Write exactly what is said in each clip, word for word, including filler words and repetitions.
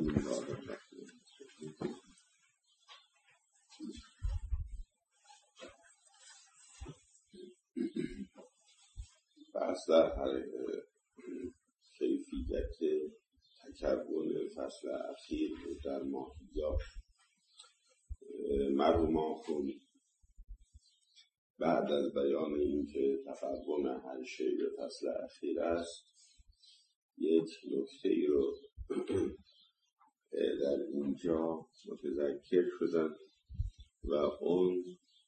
بحث در کیفیت تکون فصل اخیر در ماهی‌ها. مرحوم آخوند بعد از بیان این که تفرون هر شی به فصل اخیر است، یک نکته ای رو در اینجا متذکر شدن و اون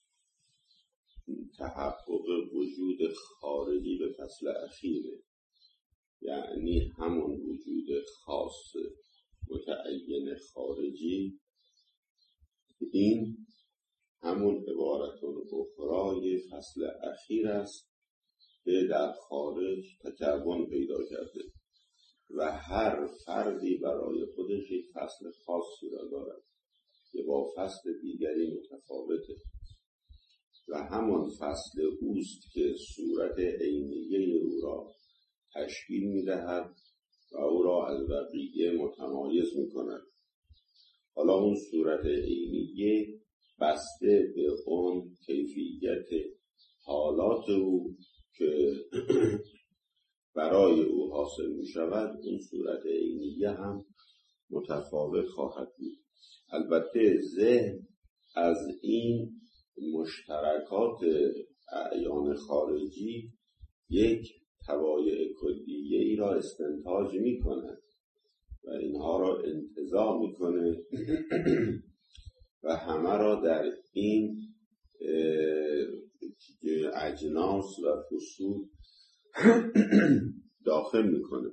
تحقق وجود خارجی به فصل اخیره، یعنی همون وجود خاص متعین خارجی. این همون عبارتون اخرای فصل اخیر است که در خارج تکون پیدا کرده و هر فردی برای خودش یک فصل خاصی را دارد که با فصل دیگری متفاوته و همون فصل اوست که صورت عینیه او را تشکیل می‌دهد و او را از بقیه متمایز می‌کند. حالا اون صورت عینیه بسته به اون کیفیت حالات او که برای او حاصل می‌شود، اون صورت عینیه هم متفاوت خواهد بود. البته ذهن از این مشترکات اعیان خارجی یک طبایع کلیه ای را استنتاج می کند و اینها را انتزاع می کنه و همه را در این اجناس و فصول داخل می کنه.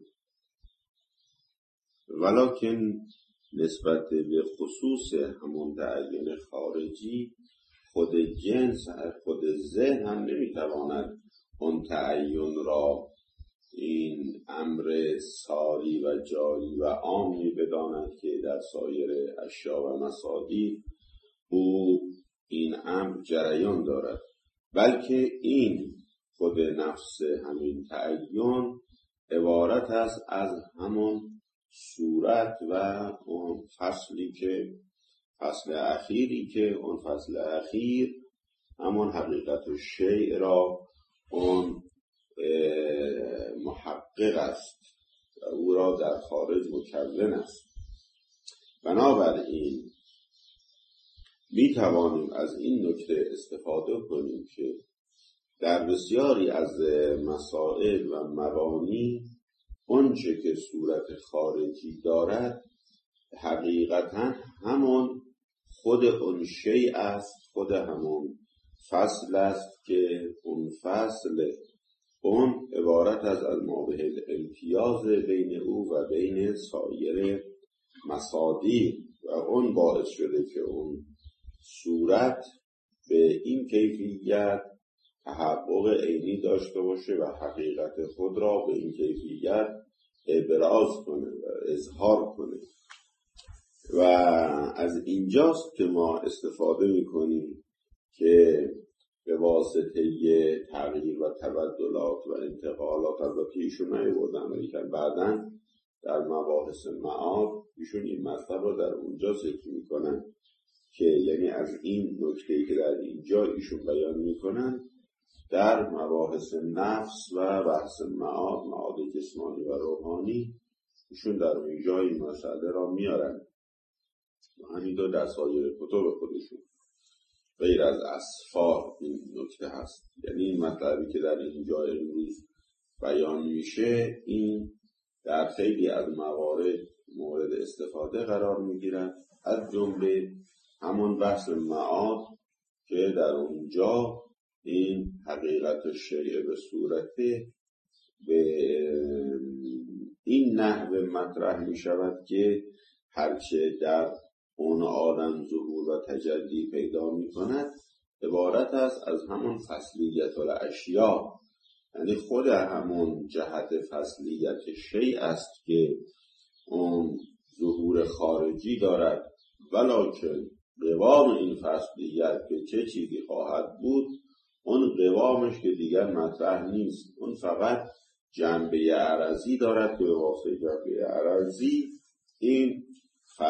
ولکن نسبت به خصوص همون تعین خارجی، خود جنس خود ذهن هم نمیتواند اون تعین را این امر ساری و جاری و عامی بداند که در سایر اشیا و مصادیق او این امر جریان دارد، بلکه این خود نفس همین تعین عبارت است از همون صورت و اون فصلی که فصل اخیری که اون فصل اخیر همون حقیقت و شیء را اون محقق است و او را در خارج مکون است. بنابراین می توانیم از این نکته استفاده کنیم که در بسیاری از مسائل و مبانی اونچه که صورت خارجی دارد حقیقتا همون خود اون شیء است، خود همون فصل است که اون فصل اون عبارت از المابه الامتیاز بین او و بین سایر مصادیق و اون باعث شده که اون صورت به این کیفیت تحقق عینی داشته باشه و حقیقت خود را به این کیفیت ابراز کنه و اظهار کنه. و از اینجاست که ما استفاده میکنیم که به واسطه تغییر و تبدلات و انتقالات، البته ایشون نیاوردن ولیکن بعداً در مباحث معاد ایشون این مطلب رو در اونجا ذکر میکنن که یعنی از این نکته‌ای که در اینجا ایشون بیان میکنن در مباحث نفس و بحث معاد، معاد جسمانی و روحانی، ایشون در اونجا این مسئله را میارن و همین دو در سایر کتب خودشون غیر از اسفار این نکته هست. یعنی این مطلبی که در اینجا امروز بیان میشه این در خیلی از موارد مورد استفاده قرار میگیرن، از جمله همون بحث معاد که در اونجا این حقیقت شیء به صورت به این نحو مطرح می شود که هرچه در اون عالم ظهور و تجلی پیدا می کند عبارت است از همون فصلیت الاشیاء، یعنی خود همون جهت فصلیت شیء است که اون ظهور خارجی دارد، ولکن قوام این فصلیت که چه چیزی خواهد بود اون قوامش که دیگر مطرح نیست، اون فقط جنبه عرضی دارد که به واسطه جنبه عرضی این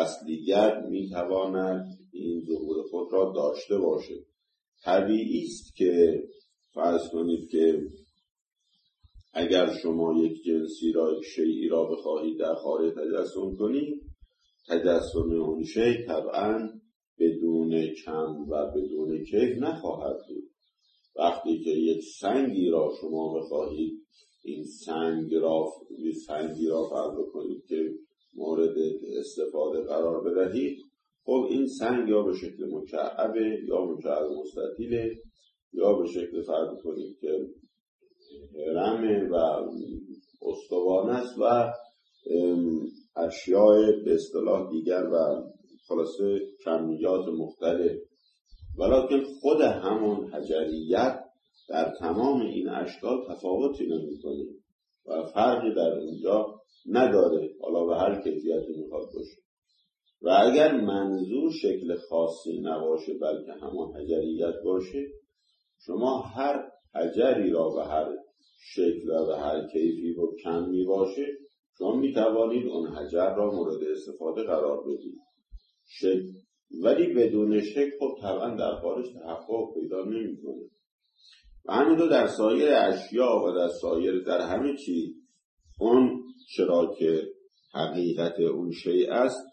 فصلیت میتواند این ظهور خود را داشته باشد. طبیعی است که فرض کنید که اگر شما یک جنسی را، یک شیئی را بخواهید در خارج تجسم کنید، تجسم اون شیء طبعاً بدون کم و بدون کیف نخواهد بود. وقتی که یک سنگی را شما بخواهید این سنگ را سنگی را فرض کنید که مورد استفاده قرار بدهید، خب این سنگ یا به شکل مکعبه یا مکعب مستطیله یا به شکل فرض کنید که هرمه و استوانه است و اشیاء به اصطلاح دیگر و خلاصه کمیات مختلف، ولکن خود همون حجریت در تمام این اشکال تفاوتی نمی‌کنه و فرقی در اونجا نداره، حالا به هر کیفیتی میخواد باشه. و اگر منظور شکل خاصی نباشه بلکه همون حجریت باشه، شما هر حجری را به هر شکل و به هر کیفی و کمی باشه، شما میتوانید اون حجر را مورد استفاده قرار بدید. شکل ولی بدون شکل خب طبعا در خارج تحقق پیدا نمی‌کنه. و همینطور در سایر اشیا و در سایر در همه چیز اون چرا که حقیقت اون شیء است،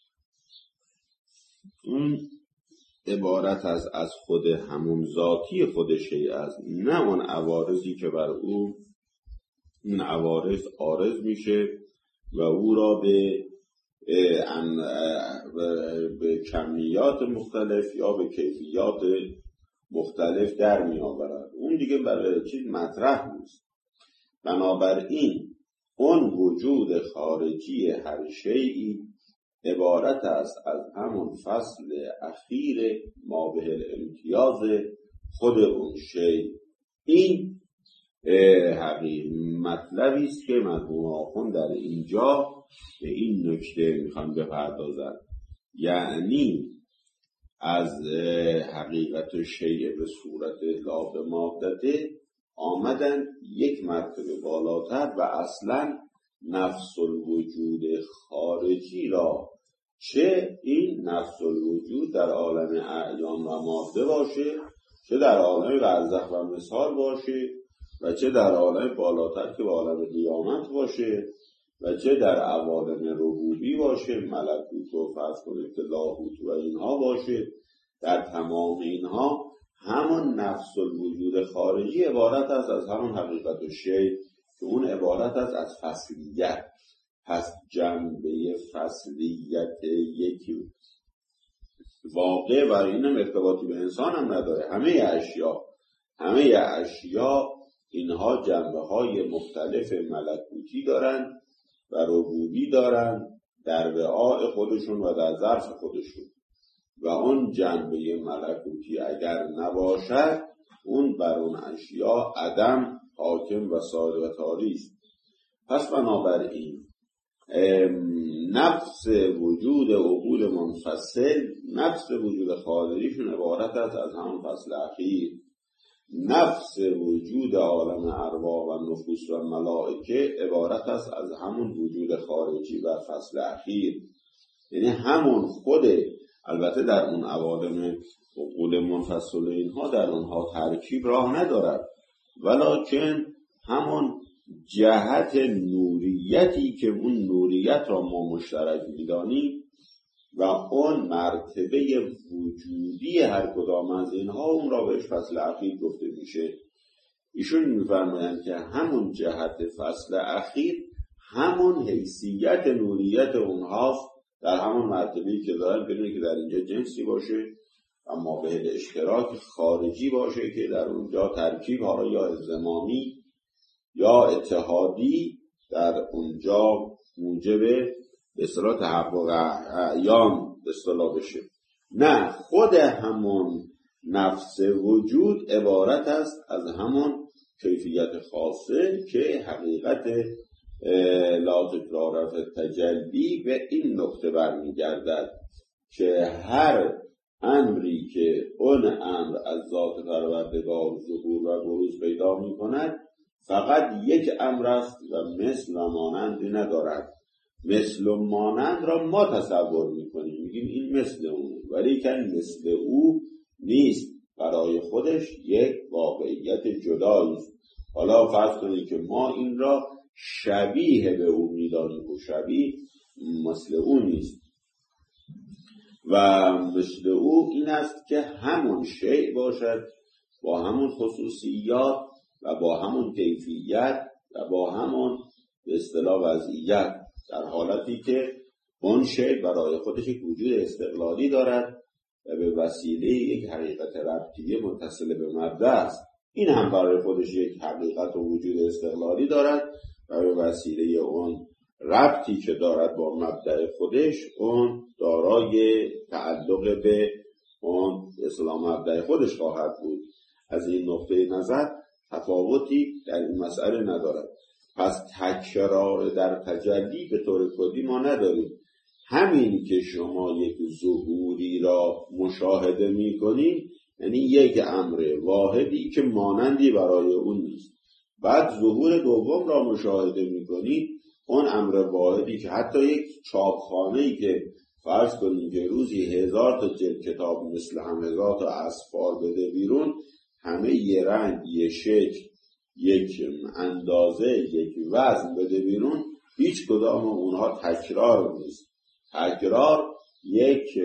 اون عبارت از از خود همون ذاتی خود شیء است، نه اون عوارضی که بر او اون عوارض عارض میشه و او را به به کمیات مختلف یا به کیفیات مختلف در می آورد. اون دیگه برای چیز مطرح نیست. بنابراین اون وجود خارجی هر شیئی عبارت است از همون فصل اخیر ما به الامتیاز خود اون شیء. این حقیقی مطلبی است که مرحوم آخوند در اینجا به این نکته میخوان بپردازن، یعنی از حقیقت شیء به صورت لا به مادته آمدن یک مرتبه بالاتر و اصلا نفس الوجود خارجی را، چه این نفس الوجود در عالم اعیان و ماده باشه، چه در عالم برزخ و مثال باشه و چه در عالم بالاتر که به عالم قیامت باشه و چه در عوالم ربوبی باشه، ملکوت و فرض کنید که لاهوت و اینها باشه، در تمام اینها همون نفس الوجود خارجی عبارت است از همون حقیقت و شیء که اون عبارت است از فصلیت. پس جنبه فصلیت یکی واقع برای اینم ارتباطی به انسان هم نداره. همه اشیا همه اشیا اینها جنبه های مختلف ملکوتی دارن و ربوبی دارن در وعاء خودشون و در ظرف خودشون، و اون جنبه ملکوتی اگر نباشد اون بر اون اشیا عدم حاکم و صادر و طاری است. پس بنابراین نفس وجود عقول منفصل، نفس وجود خارجیشون عبارت است از همون فصل اخیر. نفس وجود عالم ارواح و نفوس و ملائکه عبارت است از همون وجود خارجی و فصل اخیر، یعنی همون خود. البته در اون عوالم عقول منفصل اینها در اونها ترکیب راه ندارد، ولکن همون جهت نوریتی که اون نوریت را ما مشترک می‌دانیم و اون مرتبه وجودی هر کدام از اینها اون را بهش فصل اخیر گفته میشه. ایشون می‌فرمایند که همون جهت فصل اخیر همون حیثیت نوریت اونهاست در همون مرتبه‌ای که دارن، بدون که در اینجا جنسی باشه اما به اشتراک خارجی باشه که در اونجا ترکیب حالا یا انضمامی یا اتحادی در اونجا موجب به اصطلاح تحقق اعیان به اصطلاح بشه. نه، خود همون نفس وجود عبارت است از همون کیفیت خاصه که حقیقت لا تکرار فی التجلی به این نکته برمیگردد که هر امری که اون امر از ذات پروردگار ظهور و بروز پیدا می کند فقط یک امر است و مثل و مانندی ندارد. مثل و مانند را ما تصور میکنیم، میگیم این مثل اونه، ولی که مثل او نیست، برای خودش یک واقعیت جدایی است. حالا فرض کنید که ما این را شبیه به او میدانیم و شبیه مثل او نیست. و مثل او این است که همون شیء باشد با همون خصوصیات و با همون کیفیت و با همون به اصطلاح وضعیت، در حالتی که اون شیء برای خودش یک وجود استقلالی دارد و به وسیله یک حقیقت ربطیه متصل به مبدا است. این هم برای خودش یک حقیقت و وجود استقلالی دارد و به وسیله اون ربطی که دارد با مبدأ خودش، اون دارای تعلق به اون اسلام مبدأ خودش خواهد بود. از این نقطه نظر تفاوتی در این مسئله ندارد. پس تکرار در تجلی به طور کلی ما نداریم. همین که شما یک ظهوری را مشاهده می کنید یعنی یک امر واحدی که مانندی برای اون نیست. بعد ظهور دوم را مشاهده می کنید، اون امر واحدی که حتی یک چاپخانه‌ای که فرض کنید که روزی هزار تا جلد کتاب مثل هم هزار تا اصفار بده بیرون، همه یه رنگ، یه شکل، یک اندازه، یک وزن بده بیرون، هیچ کدام اونها تکرار نیست. تکرار یک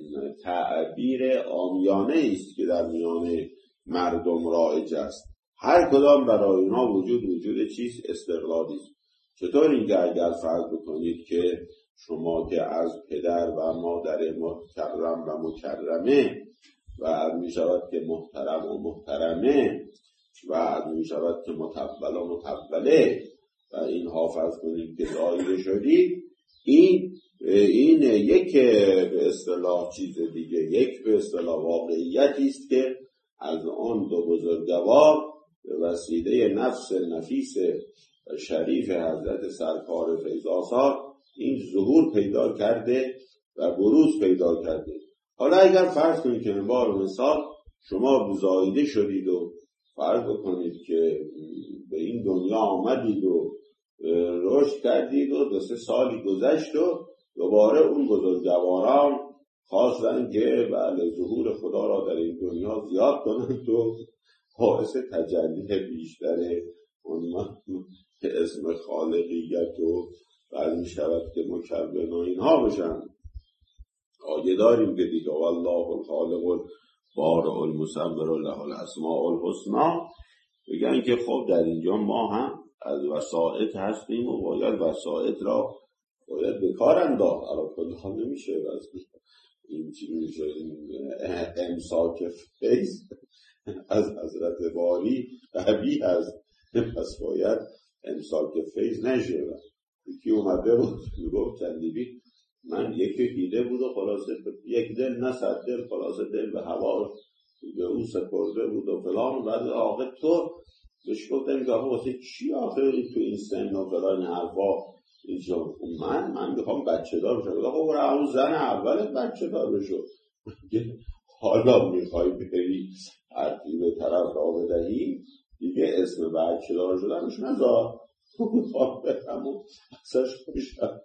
تعبیر عامیانه است که در میان مردم رایج است. هر کدام برای اونها وجود وجود چیز استقلالی است. چطور اینکه اگر فرض بکنید که شما که از پدر و مادر مکرم و مکرمه و می شود که محترم و محترمه و می شود که متول و متوله و اینها فرض کنید که ظاهر شدید، این این یک به اصطلاح چیز دیگه، یک به اصطلاح واقعیتی است که از آن دو بزرگوار به وسیله نفس نفیس شریف حضرت سرکار فیض آثار این ظهور پیدا کرده و بروز پیدا کرده. حالا اگر فرض کنید که بار مثال شما زایده شدید و فرض بکنید که به این دنیا آمدید و رشد کردید و دو سه سالی گذشت و دوباره اون بزرگواران خواستن که بله ظهور خدا را در این دنیا زیاد کنند و باعث تجلی بیشتر اون اسم خالقیت و بعد می شود که مکرم و اینها بشن. آیه داریم که دیگه والله الخالق بارئ المصور له الاسماء الحسنی، بگن که خب در اینجا ما هم از وسائط هستیم و باید وسائط را باید به کار انداخت. الان کلها نمیشه این چی میشه امساک فیض از حضرت باری قوی هست، پس باید امساک فیض نشه. یکی اومده بود گفت چندیبی من یکی دیده بود و خلاصه یک دل نه صد دل، خلاصه دل به هوا به او سپرده بود و فلان. بعد آقا تو بهش گفتم که آقا واسه چی آخر تو این سن و فلان حرفا اینجا من من میخوام بچه دار بشم. آقا برای اون زن اولت بچه دار بشو، حالا میخوای بری حرفی به طرف را بدهی دیگه اسم بچه دار شدنش نذار، میخوام برم و ازش خوشم.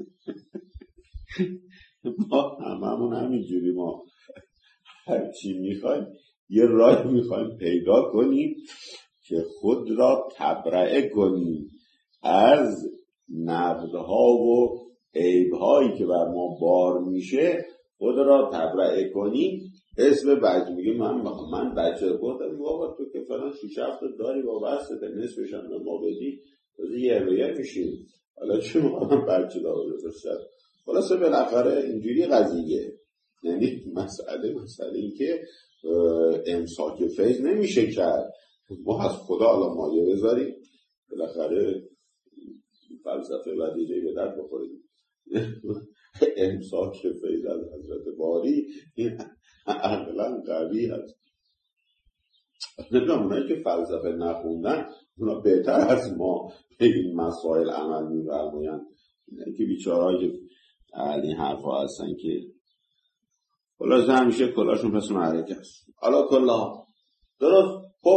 ما هممون همینجوری، ما هرچی میخوایم یه راه میخوایم پیدا کنیم که خود را تبرئه کنیم از نقدها و عیبهایی که بر ما بار میشه، خود را تبرئه کنیم. اسم بچه میگه من من بچه گفتم بابا تو که فلان شیش هفت داری با بسته نصفش هم به ما بدی تازه یه رویه میشیم، حالا چه میخوام بچه دار بسته. خلاصه بالاخره اینجوری قضیه، یعنی مسئله مسئله این که امساک فیض نمیشه کرد. ما از خدا الان مایه بذاریم بالاخره فلسفه بدیجه به درد بخوریم. امساک فیض از حضرت باری این عقلا قوی هست. نمیدونم اونایی که فلسفه نخوندن اونا بهتر از ما به این مسائل عمل می‌فرمایند. اینایی که بیچاره‌ای این حرفا هستن که خلاصه همیشه کلاشون پس معرکه است. حالا کلا درست. خب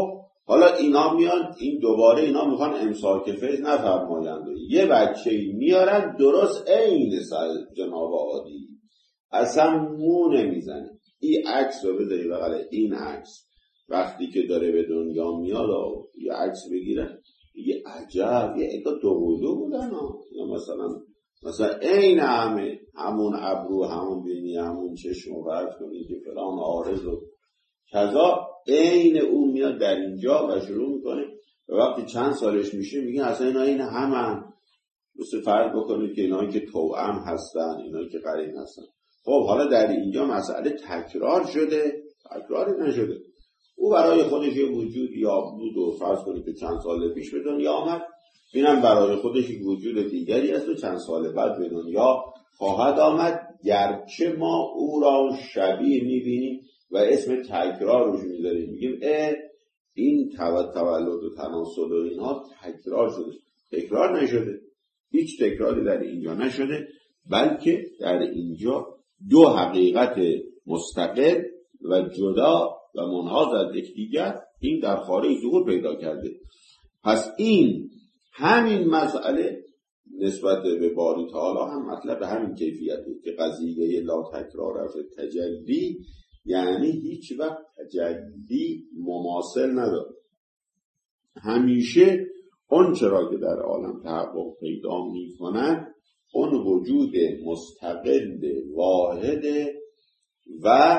حالا اینا میان این دوباره اینا میخوان امساک فیض نفرمایند، یه بچه میارن درست عین جناب عادی، اصلا مو نمیزنه. این عکس رو بذاری بغل این عکس، وقتی که داره به دنیا میاد یه عکس بگیرن، یه عجب، یه اگه دوقلو بودن ها، یا مثلا مثلا عین همه، همون ابرو، همون بینی، همون چشم و فرض کنید که فلان عارض و کذا، عین اون میاد در اینجا و شروع میکنه و وقتی چند سالش میشه میگه اصلا اینا این همن. مثل فرض بکنید که اینایی که توأم هستن، اینایی که قرین هستن. خب حالا در اینجا مسئله تکرار شده، تکراری نشده. او برای خودش یه وجود یا بود و فرض کنید که چند سال پیش به دنیا آمد، اینم برای خودش یک وجود دیگری است و چند سال بعد به دنیا خواهد آمد، گرچه ما او را شبیه میبینیم و اسم تکرار روش میذاریم، میگیم اه این تولد و تناسل و اینها تکرار شده. تکرار نشده، هیچ تکراری در اینجا نشده، بلکه در اینجا دو حقیقت مستقل و جدا و منحاز از یکدیگر این در خارج ظهور پیدا کرده. پس این همین مسئله نسبت به باری تعالی هم مطلب همین کیفیته که قضیه لا تکرار فی تجلی، یعنی هیچ وقت تجلی مماثل نداره. همیشه اون چرا که در عالم تحقق پیدا می کنند اون وجود مستقل واحد و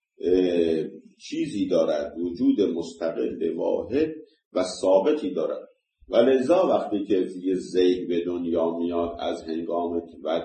چیزی دارد، وجود مستقل واحد و ثابتی دارد. و لذا وقتی که یه زید به دنیا میاد از هنگام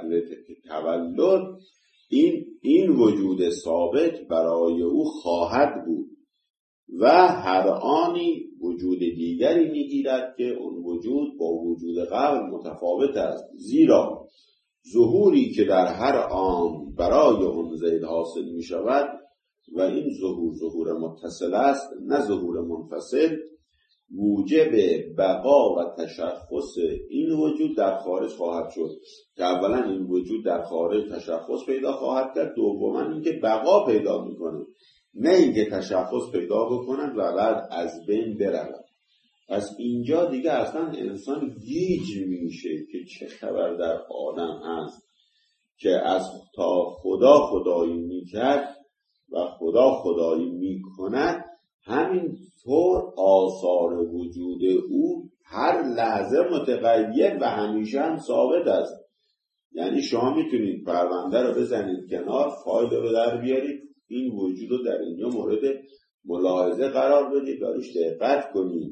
تولد، این این وجود ثابت برای او خواهد بود و هر آنی وجود دیگری میگیرد که اون وجود با وجود قبل متفاوت است، زیرا ظهوری که در هر آن برای اون زید حاصل می شود و این ظهور ظهور متصل است نه ظهور منفصل، موجب بقا و تشخص این وجود در خارج خواهد شد که اولا این وجود در خارج تشخص پیدا خواهد کرد، دوما اینکه بقا پیدا میکنه، نه اینکه تشخص پیدا بکنند و بعد از بین برود. پس اینجا دیگه اصلا انسان گیج میشه که چه خبر در آدم هست که از تا خدا خدایی میکرد و خدا خدایی میکند، همین طور آثار وجود او هر لحظه متغیر و همیشه هم ثابت است. یعنی شما میتونید پرونده رو بزنید کنار، فایل رو در بیارید، این وجود رو در اینجا مورد ملاحظه قرار بدید، داریش دقت کنید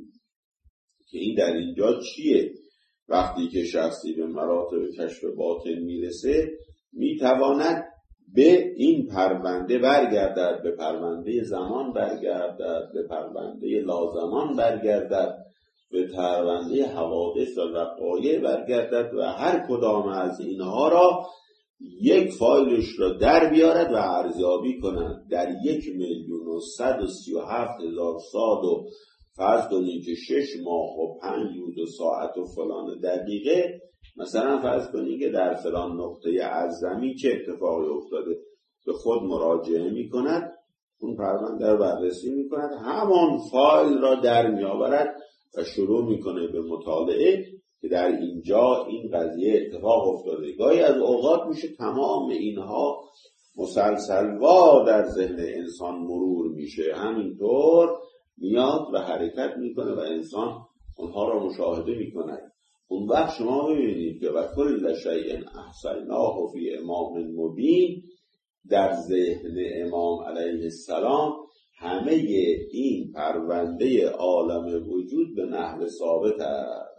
که این در اینجا چیه. وقتی که شخصی به مراتب کشف باطن میرسه میتواند به این پرونده برگردد، به پرونده زمان برگردد، به پرونده لازمان برگردد، به پرونده حوادث و وقایع برگردد و هر کدام از اینها را یک فایلش را در بیارد و ارزیابی کند. در یک میلیون و صد و سی و هفت هزار سال و فرض کنید که شش ماه و پنج روز و ساعت و فلان دقیقه، مثلا فرض کنید که در فلان نقطه از زمین چه اتفاقی افتاده، به خود مراجعه می کند، اون پرونده رو بررسی می کند، همان فایل را در می آورد و شروع می کنه به مطالعه که در اینجا این قضیه اتفاق افتاده. گاهی از اوقات میشه تمام اینها مسلسلوار در ذهن انسان مرور میشه، همینطور میاد و حرکت میکنه و انسان اونها را مشاهده میکنه. اون وقت شما ببینید که و کل شیء احصیناه فی امام مبین، در ذهن امام علیه السلام همه این پرونده عالم وجود به نحو ثابت است.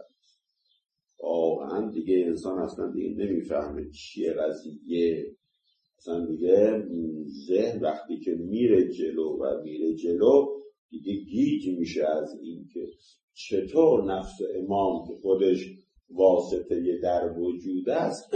واقعا دیگه انسان اصلا دیگه نمیفهمه چیه قضیه، اصلا دیگه ذهن وقتی که میره جلو و میره جلو دیگه گیج میشه از این که چطور نفس امام که خودش واسطه در وجود است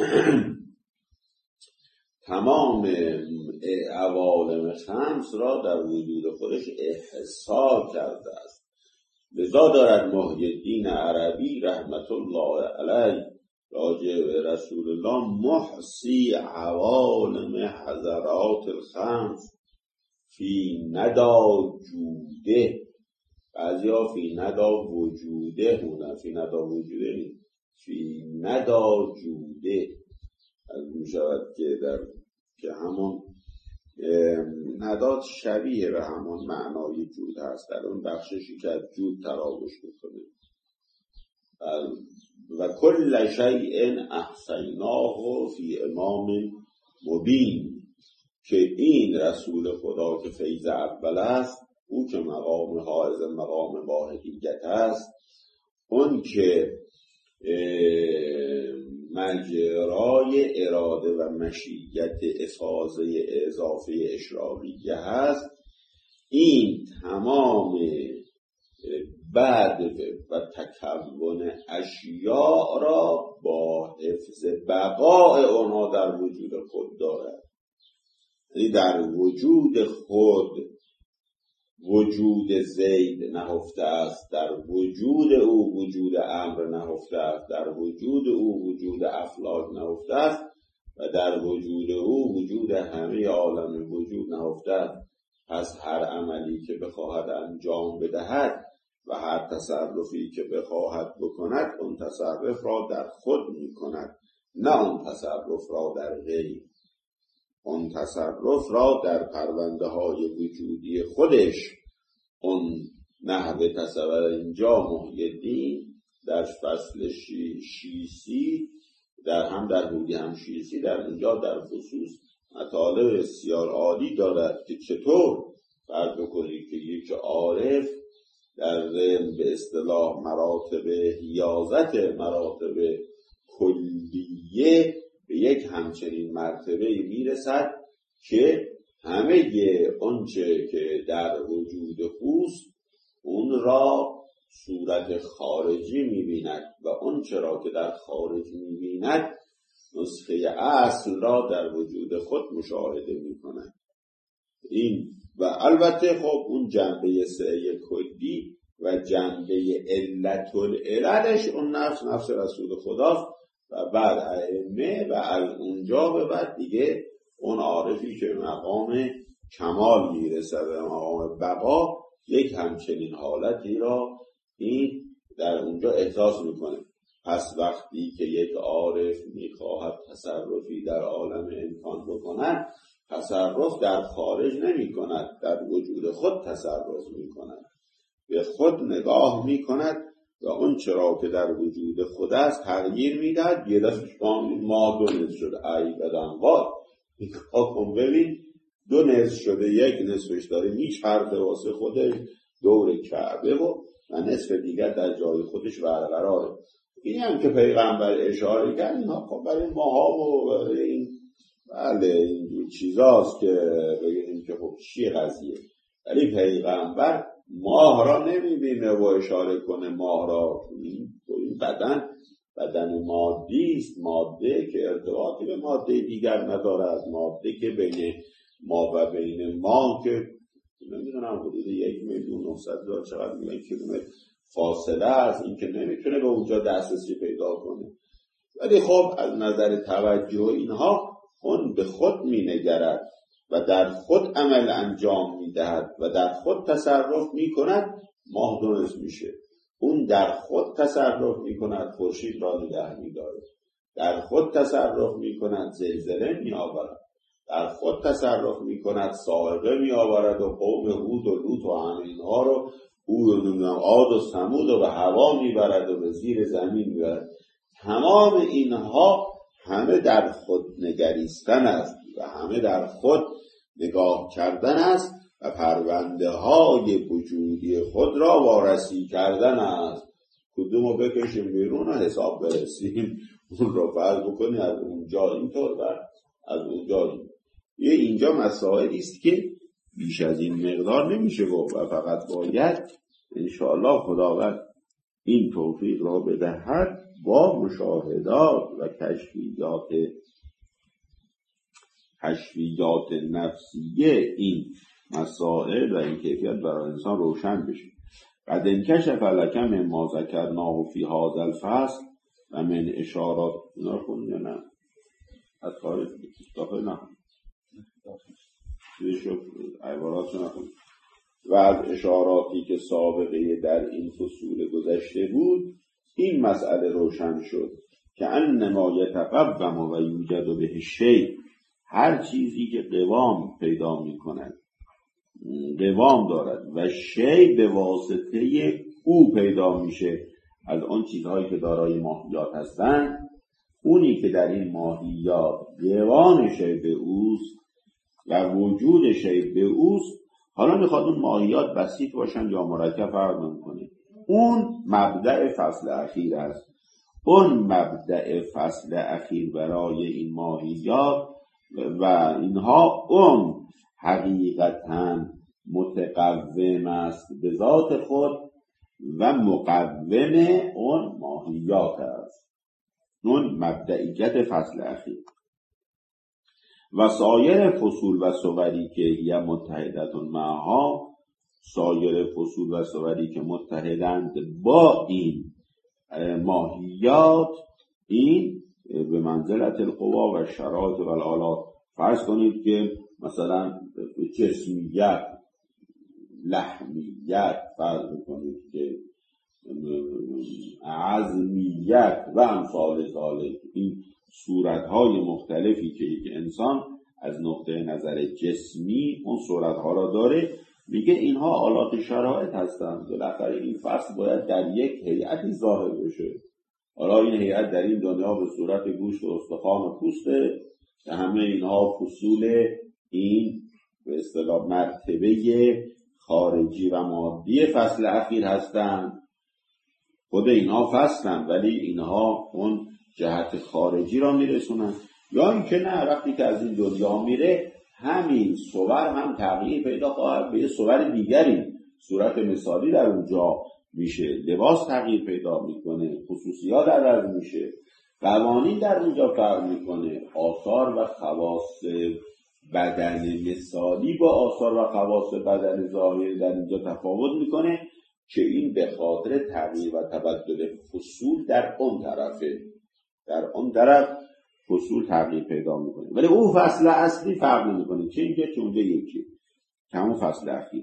تمام عوالم خمس را در وجود خودش احسا کرده است. لذا دارد محی الدین عربی رحمت الله علیه راجع به رسول الله محسی عوالم حضرات الخمس فی ندا جوده، بعضی ها فی ندا وجوده خوندن، فی ندا وجوده نیست، فی ندا جوده از می شود که در که همون نداد شبیه به همون معنای جود هست، در اون بخششی که از جود تراوش میکنه. و کل شیء احصیناه فی امام مبین، که این رسول خدا که فیض اول است، او که مقام حائز مقام واحدیت است، اون که مجرای اراده و مشیت افاضه اضافه اشراقیه هست، این تمام بعد و تکون اشیاء را با حفظ بقای آنها در وجود خود دارد. یعنی در وجود خود وجود زید نهفته است، در وجود او وجود امر نهفته است، در وجود او وجود افلاک نهفته است و در وجود او وجود همه عالم وجود نهفته است. پس هر عملی که بخواهد انجام بدهد و هر تصرفی که بخواهد بکند، اون تصرف را در خود می کند، نه اون تصرف را در غیر. اون تصرف را در پرونده های وجودی خودش، اون نحو تصور اینجا محی الدین در فصل شی شیسی در هم در حولی هم شیسی در اینجا در خصوص مطالب بسیار عالی دارد که چطور فرض کنید که یک عارف در به اصطلاح مراتب حیازت مراتب کلیه به یک همچنین مرتبه میرسد که همه آنچه که در وجود اوست اون را صورت خارجی می‌بیند و آنچه را که در خارج می‌بیند نسخه اصل را در وجود خود مشاهده می‌کند. این و البته خب اون جنبه سعی کلی و جنبه علت العللش اون نفس نفس رسول خداست و بعد ائمه و از اونجا به بعد دیگه اون عارفی که مقام کمال میرسه به مقام بقا یک همچنین حالتی را این در اونجا احساس میکنه. پس وقتی که یک عارف میخواهد تصرفی در عالم امکان بکند، تصرف در خارج نمی کند، در وجود خود تصرف می کند، به خود نگاه می کند و اون چرا که در وجود خود است تغییر می دهد. یه دفعه ما دو نصف شده، ای بدن وای نگاه کن ببین دو نصف شده، یک نصفش داره میچرخه واسه خودش دور کعبه و و نصف دیگر در جای خودش برقراره. این هم که پیغمبر اشاره کرد اینها خب برای ماها و برای این بله اینجور چیزاست که بگیم که خب چیه قضیه، ولی پیغمبر ماه را نمیبینه و اشاره کنه ماه را. این بدن بدن مادی است، ماده که ارتباطی به ماده دیگر ندارد، ماده که بین ما و بین ما که نمیدونم حدود یک میلیون نهصد هزار چقدر میلیون کیلومتر فاصله است، این که نمیتونه به اونجا دسترسی پیدا کنه. ولی خب از نظر توجه اینها اون به خود مینگرد و در خود عمل انجام میدهد و در خود تصرف میکند. ماه دو نصف میشه، اون در خود تصرف میکند، خورشید را نگه میداره، در خودتصرف میکند، زلزله میآورد، در خود تصرف میکند، صاعقه میآورد و قوم هود و لوط و همه اینها رو او نمیدونم عاد و ثمود و به هوا میبرد و به زیر زمین میبرد. تمام اینها همه در خود نگریستن است و همه در خود نگاه کردن است و پرونده های وجودی خود را وارسی کردن است. کدومو بکشیم بیرون و حساب برسیم، اون رو فرض بکنی از اونجا اینطور و از اونجا این. یه اینجا مسائلی است که بیش از این مقدار نمیشه گفت و فقط باید انشاءالله خداوند این توفیق را بدهد با مشاهدات و کشفیات کشفیات نفسیه این مسائل و این کیفیت برای انسان روشن بشه. قد انکشف لکم ما ذکرناه فی هذا الفصل و من اشارات نخون یا نه از خارج داخل نخون چیزی شد عبارات نخون و از اشاراتی که سابقه در این فصول گذشته بود این مسئله روشن شد که انما یتقوم و یوجد به شیء، هر چیزی که قوام پیدا می کند، قوام دارد و شیء به واسطه او پیدا میشه از آن چیزهایی که دارای ماهیات هستند، اونی که در این ماهیات قوام شیء به اوست و وجود شیء به اوست. حالا میخواد اون ماهیات بسیط باشن یا مرکب فرق نمیکنه، اون مبدأ فصل اخیر است. اون مبدأ فصل اخیر برای این ماهیات و اینها اون حقیقتاً متقوم است به ذات خود و مقوم اون ماهیات است، اون مبدئیت فصل اخیر. و سایر فصول و صوری که یه متحدتون معها، سایر فصول و صوری که متحدند با این ماهیات، این به منزلت القوا و شرایط و الآلات. فرض کنید که مثلا جسمیت، لحمیت، فرض کنید که عظمیت و امثال ذالک، این صورتهای مختلفی که یک انسان از نقطه نظر جسمی اون صورتها را داره، میگه اینها آلات شرایط هستند. بالاخره این فصل باید در یک هیئتی ظاهر بشه. حالا این هیئت در این دنیا به صورت گوشت و استخوان و پوسته که همه اینها فصول این به اصطلاح مرتبه خارجی و مادی فصل اخیر هستند. خود اینها فصلن ولی اینها اون جهت خارجی را میرسونن. یا اینکه نه، وقتی که از این دنیا میره همین صور هم تغییر پیدا خواهد به یه صور دیگری، صورت مثالی در اونجا میشه، لباس تغییر پیدا میکنه، خصوصیات عوض میشه، قوانین در اونجا فرق میکنه، آثار و خواص بدن مثالی با آثار و خواص بدن ظاهری در اینجا تفاوت میکنه که این به خاطر تغییر و تبدل فصول در اون طرفه، در اون طرف فصول تغییر پیدا میکنه، ولی اون فصل اصلی فرق نمیکنه، چه اینجا چه اونجا یکی، که همون فصل اخیر.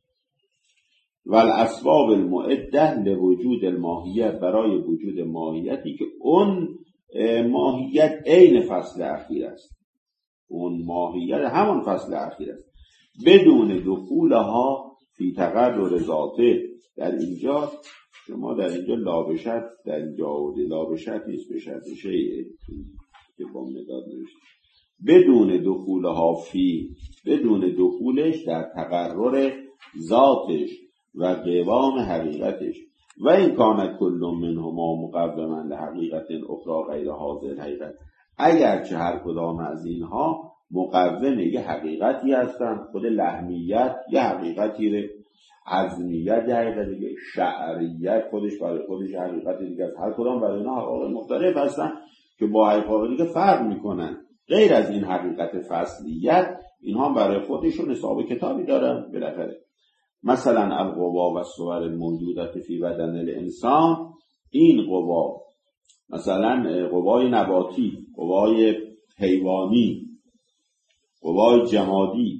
والاسباب المعده لوجود الماهیت، برای وجود ماهیتی که اون ماهیت عین فصل اخیر است، اون ماهیت همون فصل اخیر است، بدون دخولها فی تقرر ذاته. در اینجا شما در اینجا لابشت در اینجا آورده، لابشت نیست، بشت شیعه که با مداد نوشته، بدون دخولها فی، بدون دخولش در تقرر ذاتش و قوام حقیقتش. و این کان کل منهما مقوما لحقیقت اخرى غیر هذه الحقیقت، اگرچه هر کدام از اینها مقوم یه حقیقتی هستن، خود لحمیت یه حقیقتی، عظمیت یه حقیقتی دیگه، شعریت خودش برای خودش حقیقتی دیگه است. هر کدام برای اینها حقایق مختلف هستن که با حقایق دیگه فرق میکنن. غیر از این حقیقت فصلیت، اینها برای خودشون حساب کتابی دارن بالاخره. مثلا القوا و الصور الموجودة فی بدن الانسان، این قوا مثلا قوای نباتی، قوای حیوانی، قوای جمادی،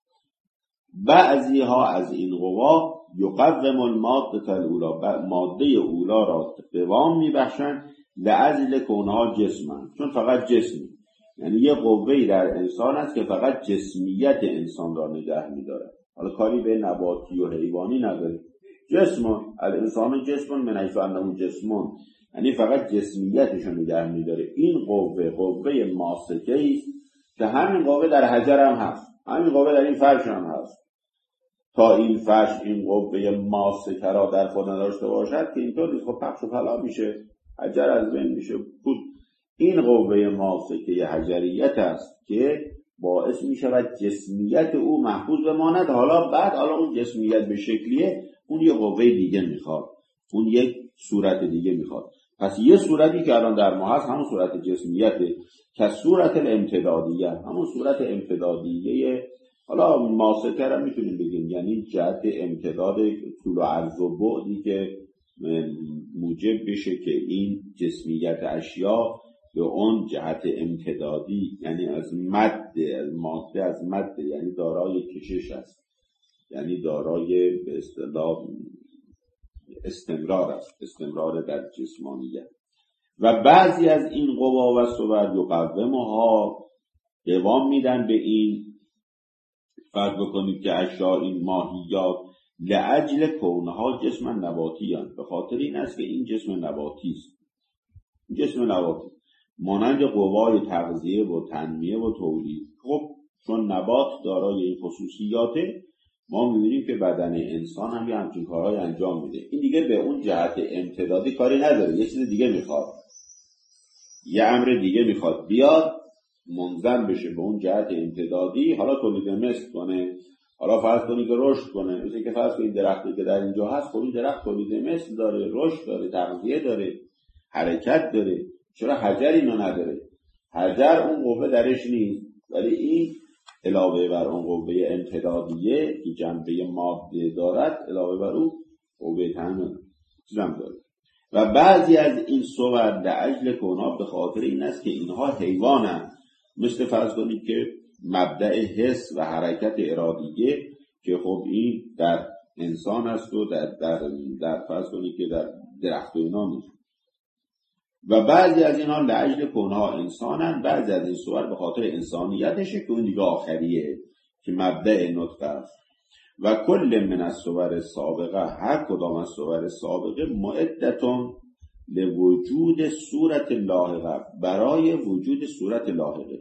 بعضی ها از این قوا یقوم الماده الاولی، ماده اولا را قوام میبخشند لعجل کونها جسمن، چون فقط جسمی، یعنی یه قوهی در انسان است که فقط جسمیت انسان را نگه میداره، حالا کاری به نباتی و حیوانی نداره. جسمون الانسان جسمون من حیث انه جسمون، یعنی فقط جسمیتش رو نگه میداره. این قوه قوه ماسکه است که همین قوه در حجر هم هست، همین قوه در این فرش هم هست. تا این فرش این قوه ماسکه را در خود نداشته باشد که اینطور نیست، خب پخش و پلا میشه، حجر از بین میشه بود. این قوه ماسکه حجریت است که باعث می شود جسمیت او محفوظ بماند. حالا بعد حالا اون جسمیت به شکلیه، اون یه قوه دیگه میخواد، اون یک صورت دیگه میخواد. پس یه صورتی که الان در ما هست همون صورت جسمیته، که صورت الامتدادیه، همون صورت امتدادیه. حالا ماسکه را میتونیم بگیم یعنی جهت امتداد طول و عرض و بعدی که موجب بشه که این جسمیت اشیا به اون جهت امتدادی، یعنی از ماده، از ماده از ماده، یعنی دارای کشش است. یعنی دارای به اصطلاح استمرار است، استمرار در جسمانیت. و بعضی از این قوا و صور یقومها قوام میدن به این، فرض بکنید که اشیاء این ماهیات لعجل کونها جسم نباتی هستند، به خاطر این است که این جسم نباتی است. جسم نباتی مانند قوای تغذیه و تنمیه و تولید. خب چون نبات دارای این خصوصیاته، ما می‌بینیم که بدن انسان هم یه همچین کارهای انجام میده. این دیگه به اون جهت امتدادی کاری نداره، یه چیز دیگه میخواد، یه امر دیگه میخواد بیاد منظم بشه به اون جهت امتدادی، حالا تولید مثل کنه، حالا فرض کنید که رشد کنه. مثل که فرض کنید درختی که در اینجا هست، خب این درخت تولید مثل داره، رشد داره، تغذیه داره، حرکت داره. چرا حجر اینو نداره؟ حجر اون قوه درش نیست، ولی این علاوه بر اون قوه امتدادیه که جنبه ماده دارد، علاوه بر اون قوه تنم چیزم داره. و بعضی از این صور لعجل کونها به خاطر این است که اینها حیوانند، مثل فرض کنید که مبدأ حس و حرکت ارادیه که خب این در انسان است و در در در فرض کنید که در درخت و اینا نیست. و بعضی از اینها لعجل کونها انسانن، بعضی از این صور به خاطر انسانیتشه که اون دیگه آخریه که مبدأ نطفه است. و کل من الصور سابقه، هر کدام از صور سابقه معدتون لوجود صورت لاحقه، برای وجود صورت لاحقه.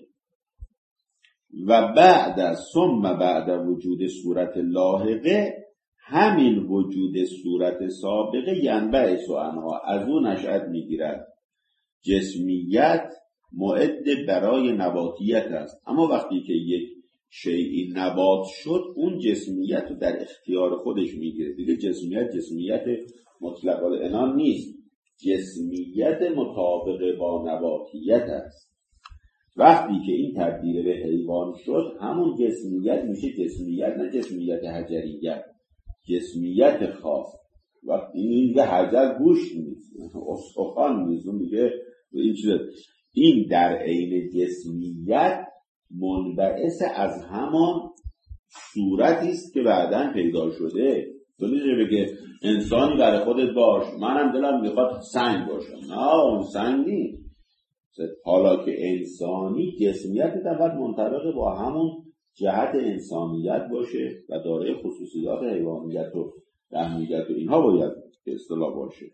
و بعد از ثم بعد وجود صورت لاحقه، همین وجود صورت سابقه ینبعث عنها، از اون نشأت میگیرد. جسمیت معد برای نباتیت است، اما وقتی که یک شیئی نبات شد، اون جسمیت رو در اختیار خودش میگیره دیگه. جسمیت جسمیت مطلق العنان نیست، جسمیت مطابق با نباتیت است. وقتی که این تبدیل به حیوان شد، همون جسمیت میشه جسمیت، نه جسمیت حجریت، جسمیت خاص. وقتی این دیگه حجر گوشت نیست، استخوان نیست، اون دیگه این چیزه. این در عین جسمیت منبعث از همان صورتی است که بعداً پیدا شده. تو نمیشه بگه انسانی برای خودت باش، منم دلم میخواد سنگ باشم، نه اون سنگ نیست. حالا که انسانی جسمیت باید منطبق با همون جهت انسانیت باشه و دارای خصوصیات حیوانیت و رحمیت و اینها باید به اصطلاح باشه.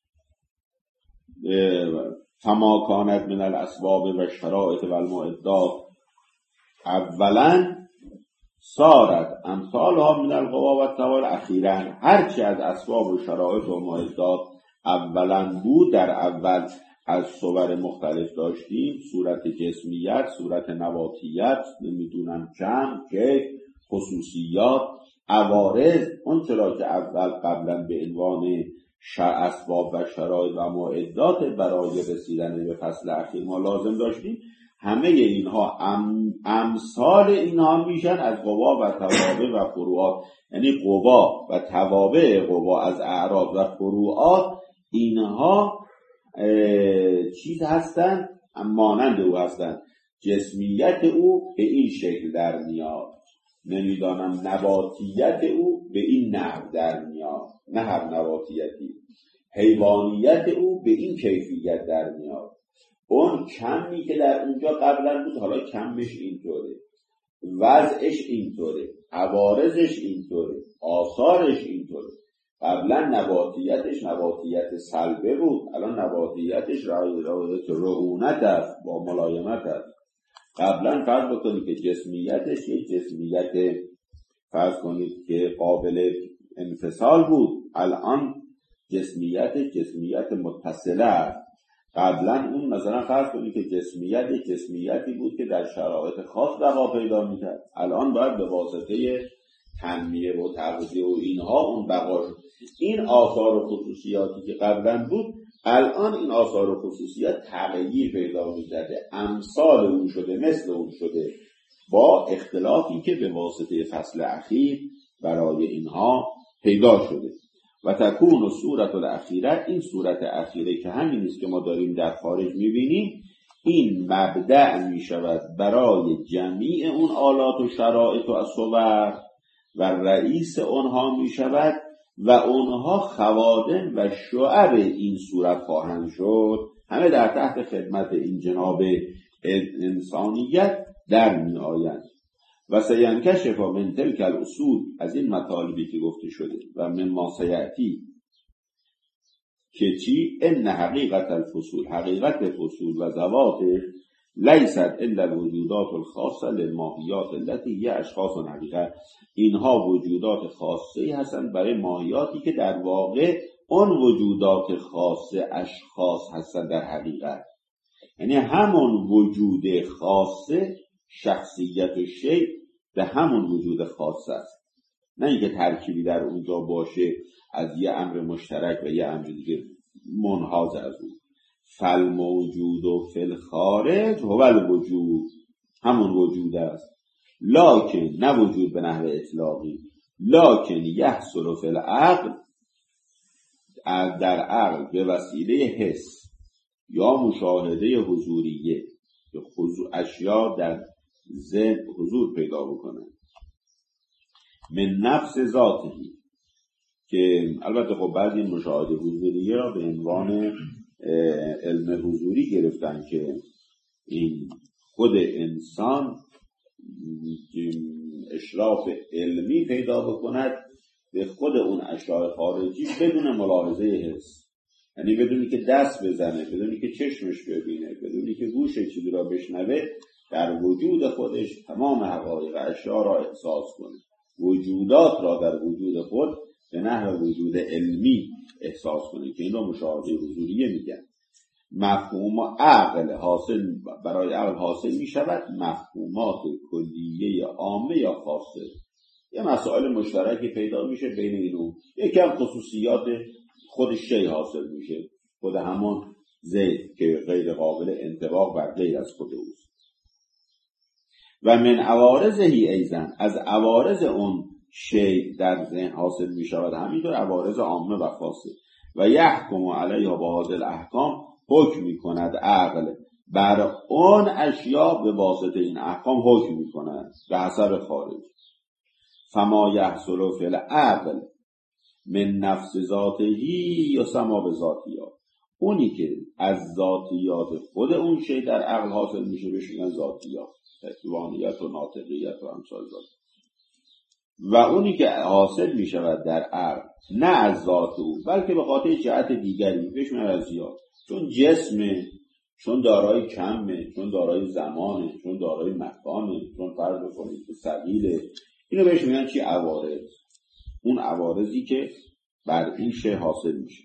فما کانت من الاسباب و شرائط و المعدات اولا صارت امثالها من القوا و التوال اخیرا. هرچی از اسباب و شرائط و معدات اولا بود، در اول از صور مختلف داشتیم، صورت جسمیت، صورت نباتیت، نمیدونم چند که خصوصیات، عوارض، اون چرا که اول قبلا به عنوان اسباب و شرایط و معدات برای رسیدن به فصل اخیر ما لازم داشتیم، همه اینها ام، امثال اینها میشن از قوا و توابع و فروعات. یعنی قوا و توابع قوا از اعراض و فروعات، اینها چیز هستن، مانند او هستن. جسمیت او به این شکل در میاد، نمیدانم نباتیت او به این نحو در میاد، نه هر نباتیتی. حیوانیت او به این کیفیت در میاد. اون کمی که در اونجا قبلا بود، حالا کمش اینطوره، وضعش اینطوره، عوارضش اینطوره، آثارش اینطوره. قبلا نباتیتش نباتیت سلبه بود، الان نباتیتش رعایت رعونت است، با ملایمت است. قبلا فرض بکنید که جسمیتش یک جسمیت فرض کنید که قابل انفصال بود، الان جسمیت جسمیت متصله است. قبلا اون مثلا فرض کنید که جسمیت یک جسمیتی بود که در شرایط خاص بقا پیدا میکرد، الان باید به واسطه تنمیه و تغذیه و اینها اون بقا شد. این آثار و خصوصیاتی که قبلا بود، الان این آثار و خصوصیات تغییر پیدا میکرده، امثال اون شده، مثل اون شده، با اختلافی که به واسطه فصل اخیر برای اینها پیدا شده. و تکون صورت الاخیره، این صورت اخیره که همین است که ما داریم در خارج میبینیم، این مبدأ میشود برای جمیع اون آلات و شرایط و صور و رئیس اونها می شود و اونها خوادم و شعب این صورت خواهند شد، همه در تحت خدمت این جناب انسانیت در می آیند. و سینکشف من تلک الاصول، از این مطالبی که گفته شده و من ما سیأتی که چی؟ ان حقیقت الفصول، حقیقت فصول و ذواتش لیست الا الوجودات الخاصه للماهیات التي هي اشخاص حقیقت، اینها وجودات خاصه هستند برای ماهیاتی که در واقع اون وجودات خاصه اشخاص هستند در حقیقت. یعنی همون وجود خاصه، شخصیت شیء به همون وجود خاص است، نه اینکه ترکیبی در اونجا باشه از یه امر مشترک و یه امر دیگه منحاز از اون. فالموجود و فالخارج هو الوجود، همون وجود است. لکن نه وجود به نحو اطلاقی، لکن یحصل فی العقل، در عقل به وسیله حس یا مشاهده حضوریه که اشیا در ذهن حضور پیدا بکنه، من نفس ذاتی، که البته خب بعضی مشاهده حضوریه را به عنوان علم حضوری گرفتن که این خود انسان اشراف علمی پیدا بکند به خود اون اشیاء خارجی بدون ملاحظه حس، یعنی بدونی که دست بزنه، بدونی که چشمش ببینه، بدونی که گوشش چیزی را بشنوه، در وجود خودش تمام حقایق اشیاء را احساس کنه، وجودات را در وجود خود به نحو وجود علمی احساس کنه که این را مشاهده حضوریه میگن. مفهوم عقل حاصل، برای عقل حاصل می شود مفهومات کلیه عامه یا خاصه، یه مسائل مشترکی پیدا میشه بین اینو، یکی هم خصوصیات خود شی حاصل میشه، خود همون زید که غیر قابل انطباق بر غیر از خود اوست. و من عوارضهی ایزن، از عوارض اون شی در ذهن حاصل می شود همینطور عوارض عامه و خاصه. و یحکم علیها با هذه الاحکام، حکم می کند عقل بر اون اشیاء به واسطه این احکام حکم می کند به اثر خارج. فما یحصل فی العقل من نفس ذاتهی یا سما به ذاتیات، اونی که از ذاتیات خود اون شی در عقل حاصل میشه بهش میگن ذاتیات، تکوانیت و ناطقیت و امثال ذات. و اونی که حاصل میشود در عقل نه از ذات او بلکه به خاطر جهت دیگری بهش میگن رضیات، چون جسمه، چون دارای کمه، چون دارای زمانه، چون دارای مکانه، چون فرض بکنید که ثقیله، اینو بهش میگن چی؟ عوارض. اون عوارضی که بر این شی حاصل میشه.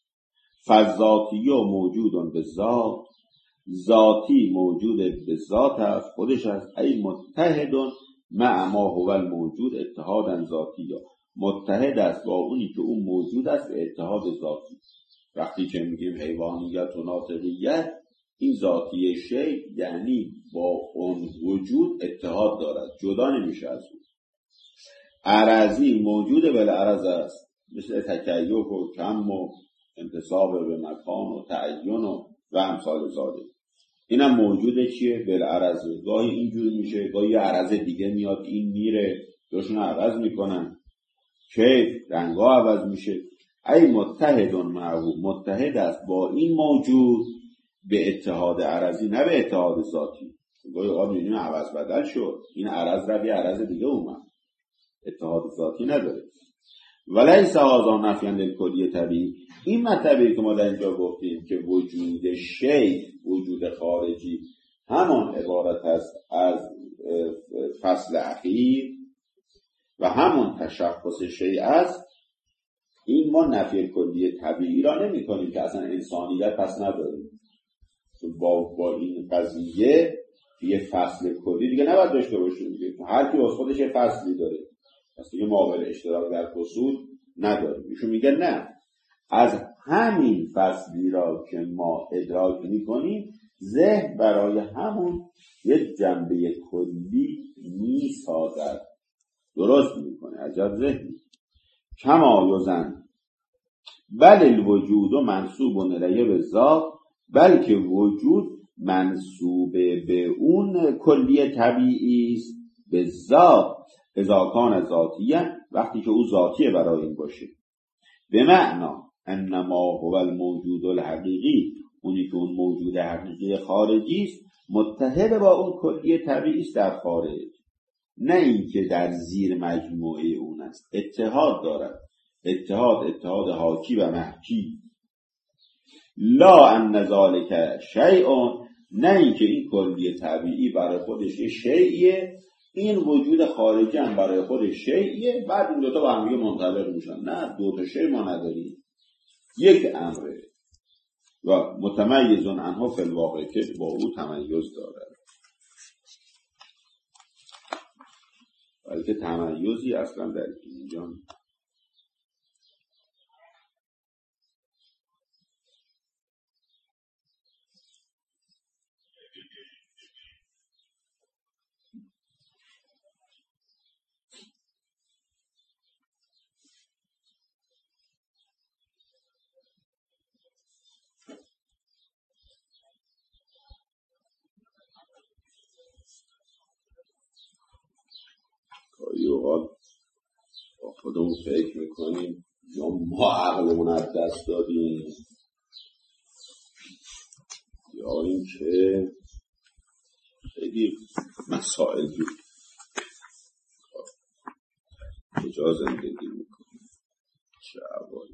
فذاتی و موجودون به ذات، ذاتی موجود به ذات است، خودش است. ای متحدون مع ما هو الموجود اتحادا ذاتی، متحد است با اونی که اون موجود است به اتحاد ذاتی. وقتی که میگیم حیوانیت و ناطقیت، این ذاتی شی یعنی با اون وجود اتحاد دارد، جدا نمیشه از اون. عرضی موجود بالعرض است، مثل تکیف و کم و انتصاب به مکان و تعین و و امثال ذالک. اینم موجود چیه؟ بالعرض. گاهی اینجور میشه، گاهی عرض دیگه میاد، این میره، دوشون عوض میکنن، کیف رنگا عوض میشه. ای متحدون معه، متحد است با این موجود به اتحاد عرضی نه به اتحاد ذاتی. گاهی اوقات میبینیم عوض بدل شد، این عرض را به عرض دیگه اومد، اتحاد ذاتی نداره. ولیس هذا نفی للکلی طبیعی، این مطلبی که ما در اینجا گفتیم که وجود شی، وجود خارجی همان عبارت است از فصل اخیر و همون تشخص شی است، این ما نفی کلی طبیعی را نمی کنیم که اصلا انسانیت پس نداریم. با, با این قضیه یه فصل کلی دیگه نباید داشته باشیم دیگه، هر کی از خودش یه فصلی داره، پس دیگه مقابل اشتراک در فصول نداریم. ایشون میگه نه، از همین فصلی را که ما ادراک میکنیم ذهن برای همون یک جنبه کلی میسازد، درست میکنه. عجب ذهنی. کما یزن بل الوجود و منصوب الیه به ذات، بلکه وجود منصوب به اون کلی طبیعی است به ذات. اذا کان ذاتیه، وقتی که او ذاتیه برای این باشه. به معنا انما هو الموجود الحقیقی، اونی که اون موجود حقیقی خارجی است متحد با اون کلیه طبیعی است در خارج، نه اینکه در زیر مجموعه اون است. اتحاد دارد، اتحاد اتحاد حاکی و محکی. لا ان ذلک شیء، نه اینکه این کلیه طبیعی برای خودش شیئیه، این وجود خارجی هم برای خودش شیئیه، بعد این دوتا با هم دیگه منطبق میشن. نه، دو تا شیء ما نداریم، یک امره و متمیز عنه فی الواقع، که با او تمیز دارد، بلکه تمیزی اصلا در اینجا گاهی اوقات با خودمون فکر میکنیم یا ما عقلمون از دست دادیم یا این که خیلی مسائل رو کجا زندگی میکنیم، چه عوایی.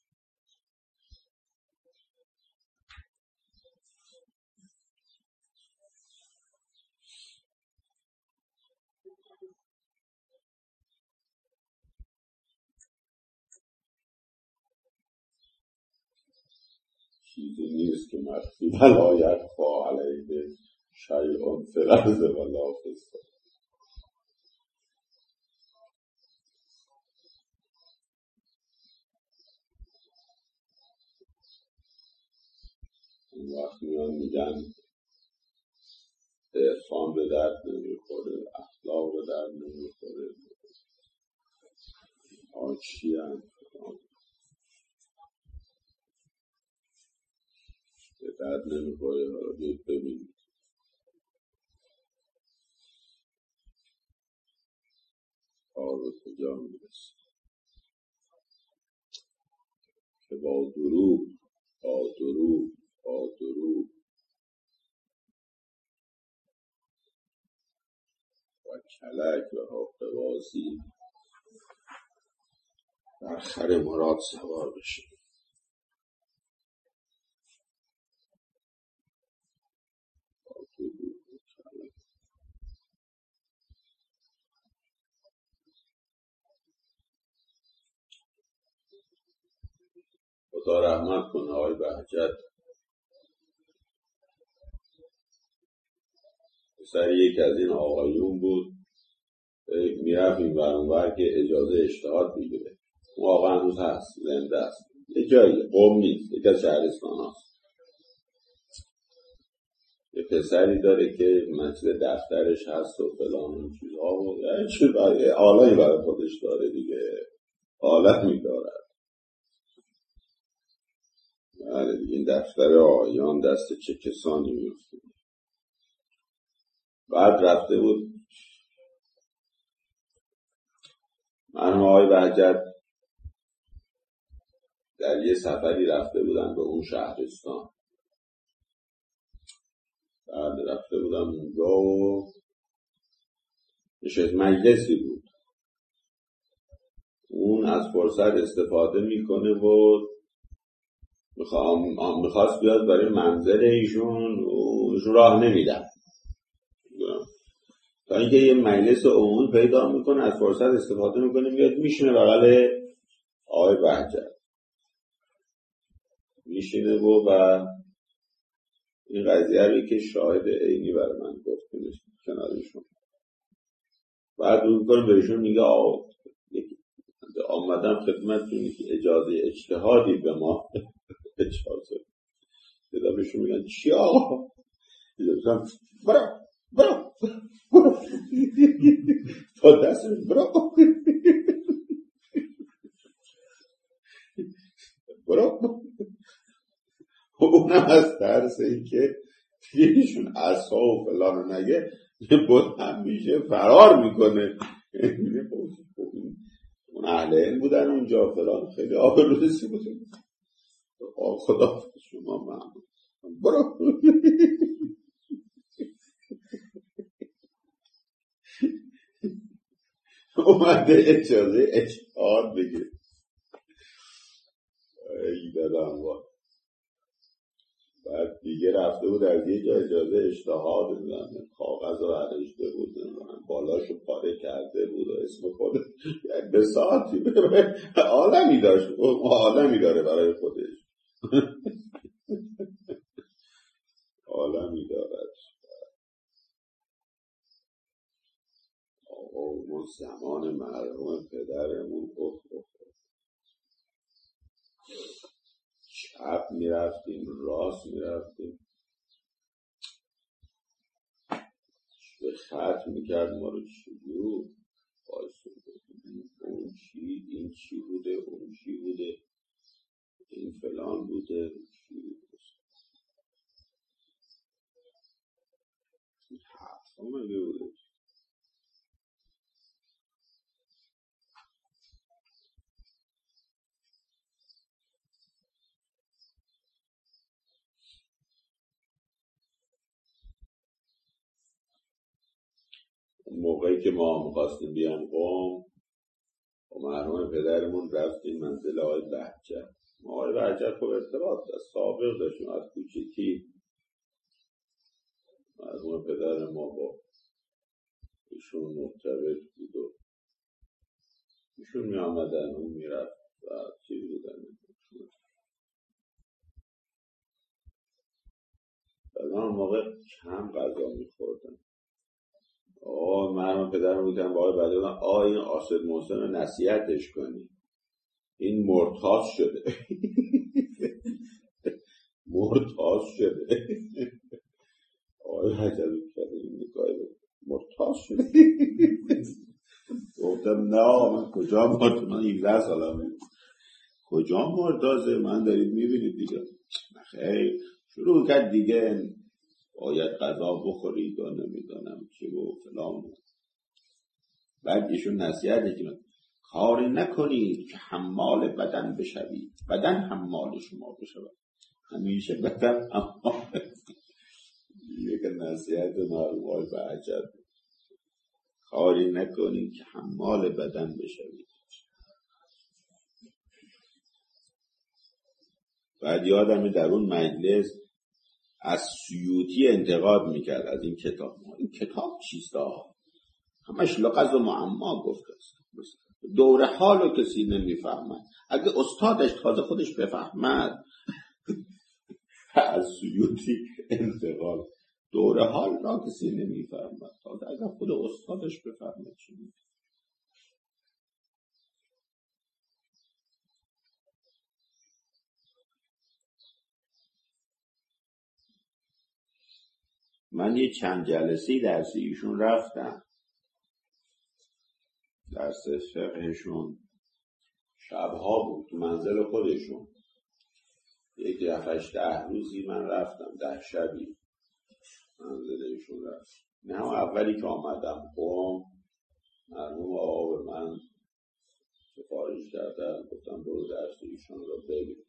چیزی نیست که مخفی ولایت خواه علیه شیعان فرز و لافظ. اون وقت میان میگن عرفان به درد نمیخوره، اخلاق به درد نمیخوره، آن چی هم به درد نمیخوره. حالا بید ببینید کار به کجا میرسه که با دروغ با دروغ با دروغ و کلک و حق بازی بر خر مراد سوار بشه. خدا رحمت کنه آقای بهجت، پسر یک از این آقایون بود، میرفت این ور که اجازه اجتهاد بگیره. اون آقا هنوز هست، زنده است، یه جایی قوم نیست، یک از شهرستان هست. یه پسری داره که مسجد دفترش هست و فلان این چیزها و یعنی چی برای آلایی برای خودش داره دیگه، آلایی دارد. بله دیگه، این دفتر آیان دست چه کسانی میفته. بعد رفته بود، مرحوم آقای بهجت در یه سفری رفته بودن به اون شهرستان، بعد رفته بودن اونجا و نشست مجلسی بود. اون از فرصت استفاده میکنه و میخواست بیاد برای منزل ایشون و ایشون راه نمیدن، تا اینکه یه مجلس عمومی پیدا میکنه، از فرصت استفاده میکنه میاد میشینه بغل آقای بهجت، میشینه و و این قضیه رو که شاهد عینی برای من گفت کنارشون. بعد رو میکنه بهشون میگه آقا آمدم خدمتتون که اجازه اجتهادی به ما اجازه بده. بهشون میگن چی آقا؟ برو برو برو تا دست برو برو. اونم از ترس این که ایشون عصا و فلان نگه بود هم میشه فرار میکنه، اون اهل علم بودن اونجا فلان، خیلی آبروریزی بود. خدا شما ممنون، برو. اومده اجازه اجتهاد بگیر. ای دادم با بعد دیگه رفته بود از یه جا اجازه اجتهاد میدن، کاغذ رو برداشته بود بالاشو پاره کرده بود و اسم خود به ساعتی عالمی داشت، عالمی داره برای خودش، عالمی دارد. آقا ما زمان مرحوم پدرمون اخ اخ چپ میرفتیم راست میرفتیم، به خط میکرد ما رو چجور اون چی این چی بوده اون چی بوده این فلان بوده چی بوده این حرف ها مگه بوده. اون موقعی که ما می‌خواستیم بیان قم و مرحوم پدرمون رفتیم منزل آقای بهجت. ما آقای بهجت خب ارتباط داشت، سابق داشتیم از کوچکی. مرحوم پدر ما با ایشون مرتبط بود و ایشون می آمدن اون می رفت و چی بودن. بعد اون موقع کم غذا می خوردن. آه مرحوم پدر بودن با آقای بهجت بودن آه این آسد محسن رو نصیحتش کنی، این مرتاض شده. مرتاض شده. آقای بهجت کرده این نگاه مرتاض شده. گفتم نه من کجا مرتاض، من هجده سالم کجا مرتاضه، من دارید میبینید دیگه. خیلی شروع کرد دیگه باید غذا بخورید و نمیدانم چی و فلان. بعد ایشون نصیحت کنه کاری نکنید که حمال بدن بشوید، بدن حمال شما بشود. همیشه بدن حمال. یک نصیحت مرحوم بهجت، کاری نکنید که حمال بدن بشوید. بعد یادمه در اون مجلس از سیوطی انتقاد میکرد از این کتاب. این کتاب چیست ها؟ همش لغز و معما گفته است، دوره حالو کسی نمیفهمد، اگه استادش تازه خودش بفهمد. از سیوطی انتقاد، دوره حال را کسی نمیفهمد تازه اگه خود استادش بفهمد چی بود. من یه چند جلسی درس ایشون رفتم، درس فقهشون شبها بود تو منزل خودشون. یک هفتش ده روزی من رفتم، ده شبی منزل ایشون رفتم. نه هم اولی که آمدم قم مرحوم آقا به من سفارش کردن، گفتم برو درس ایشون رو ببین.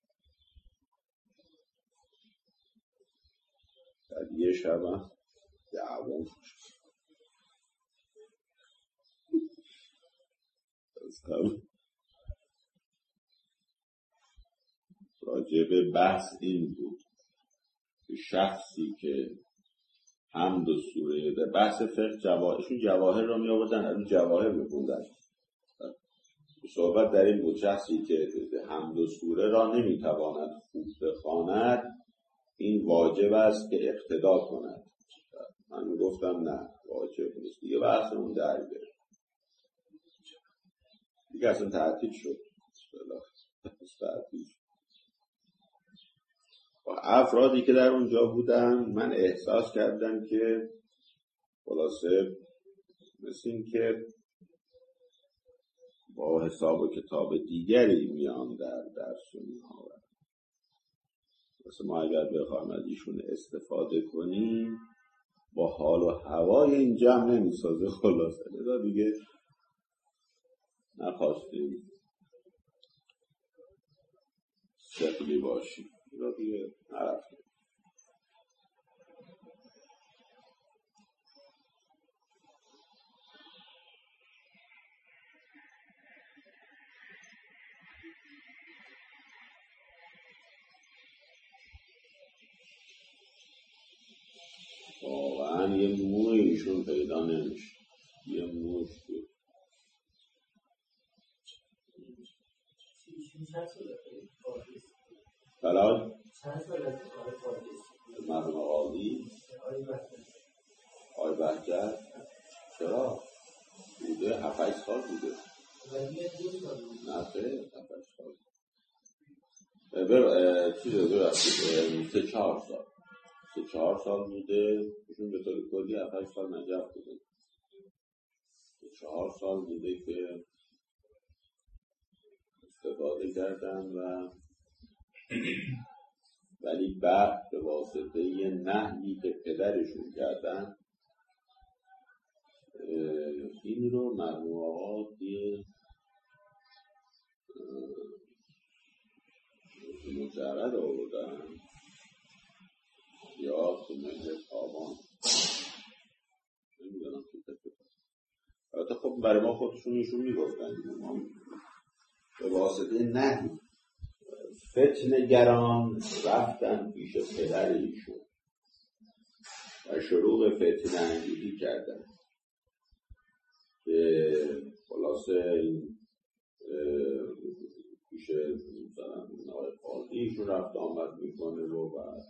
بعد یه شبم دعوام شد راجع به بحث این بود که شخصی که حمد و سوره ده بحث فقه جواهرشون جواهر را می آوردن، از جواهر می‌خوندن. صحبت در این بود شخصی که حمد و سوره را نمیتواند خوب بخواند این واجب است که اقتدا کند. من گفتم نه واجب نیست. دیگه بحثمون در گرفت دیگه اصلا تعطیل شد. تعطیل شد. افرادی که در اونجا بودن من احساس کردم که خلاصه مثل این که با حساب و کتاب دیگری میان در درس و می‌ها. مثل ما اگر بخوایم از ایشون استفاده کنیم با حال و هوای این جمع نمیسازه. خلاصه لذا دیگه نخواستیم ثقلی باشیم، لذا دیگه نرفتیم. واقعا یه موی ایشون پیدا نمیشه، یه موش بود. بلای چند سال از کار فاجیست مرحوم قاضی آی بهجت چرا؟ بوده هفت سال بوده. نه خیلی هفت سال چیز رو ببخشید سه چهار سال سه چهار سال بوده. ایشون به طور کلی هفت سال نجف بوده. سه چهار سال بوده که استفاده کردن و ولی بعد به واسطه یه نهی که پدرشون کردن این رو مرحوم آقا یه مجرد آوردن یا تو مهر تابان نمیدونم که تفکر. البته خب برای ما خودشون ایشون میگفتن به واسطه نهی فتنه‌گران رفتن پیش پدر ایشون و شروع فتنه انگیزی کردن که خلاصه این پیش مثلا آقای قاضی ایشون رفت آمد میکنه و بعد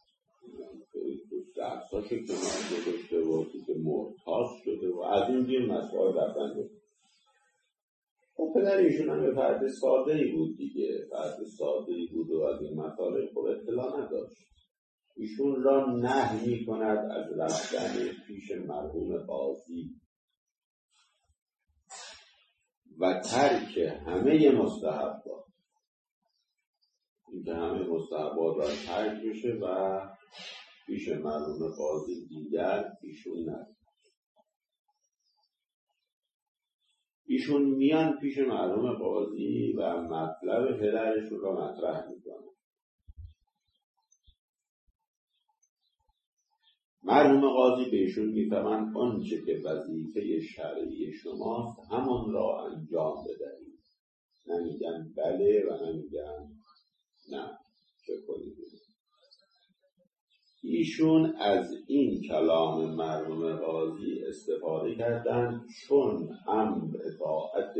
درساش کنار گذاشته و که مرتاض شده و از این دیر مسائل رفتن گفت. خب پدر ایشون هم به فرد ساده ای بود دیگه، فرد ساده ای بود و از این مطالب خب اطلاع نداشت. ایشون را نهی می کند از رفتن پیش مرحوم قاضی و ترک همه مستحبات، اینکه همه مستحبات را ترک بشه و پیش مرحوم قاضی دیگر ایشون نرد. ایشون میان پیش مرحوم قاضی و مطلب پدرشون را مطرح میکنن. مرحوم قاضی به ایشون میفهمند آنچه که وظیفه شرعی شماست همان را انجام بدهید. نمیگن بله و نمیگن نه چه کنید. ایشون از این کلام مرحوم قاضی استفاده کردن چون امر اطاعت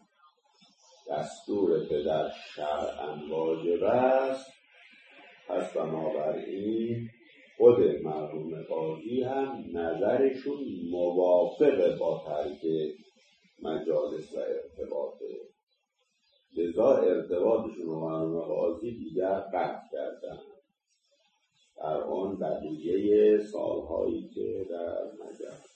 دستور پدر شرعاً واجب است، پس بنابراین خود مرحوم قاضی هم نظرشون موافق با ترک مجالس و ارتباطه. لذا ارتباطشون با مرحوم قاضی دیگر قطع کردن در آن بقیه سالهایی که در نجف.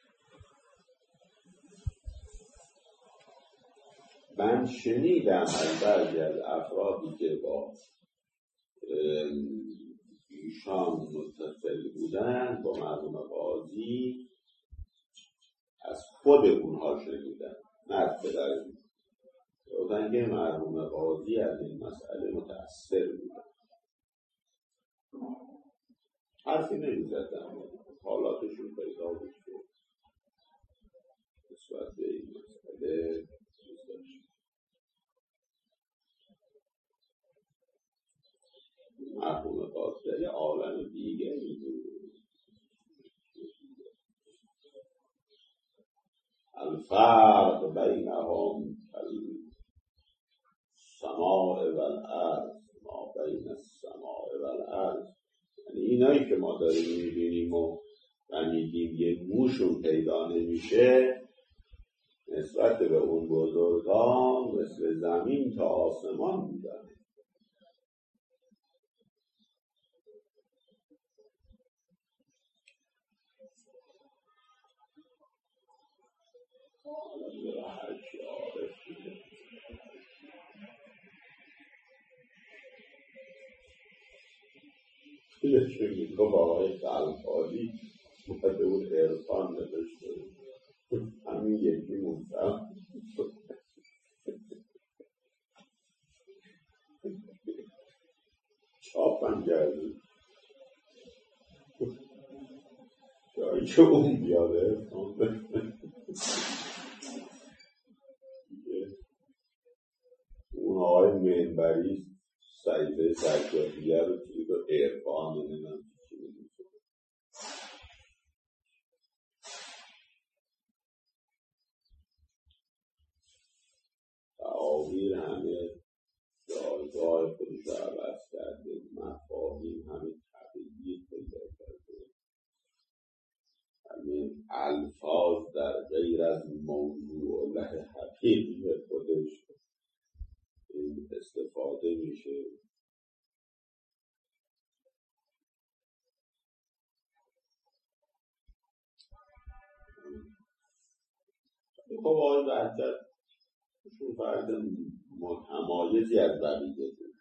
من شنیدم از بعضی از افرادی که با ایشان متصل بودن با مرحوم قاضی، از خود اونها شنیدم نه از پدرشون، گفتن که مرحوم قاضی از این مسئله متأثر بودن. حرفی نمیزدن، حالاتشون پیدا بود که نسبت به این مسئله مرحوم قاضی در یه عالم دیگری بود. الفرق بینهم السماء والارض ما بین السماء والارض. یعنی اینایی که ما داریم میبینیم و میگیم یه موشون پیدا نمیشه، نسبت به اون بزرگان مثل زمین تا آسمان بودن. یکی میگو با آقای خلقالی باید به اون عرفان نوشته همین یکی مونده چاپم کردی جایی که اون بیاده اون آقای منبری سعیده سجادیه رو توی به عرفان نمیدونم چی بودیم تعابیر همه جایگاه خودش رو عوض کرده، مفاهیم همه تغییر پیدا کرده، همه الفاظ در غیر از موضوع و له حقیقی خودش استفاده میشه. خب آقای بهجت شون فرد متمایزی از بقیه بود،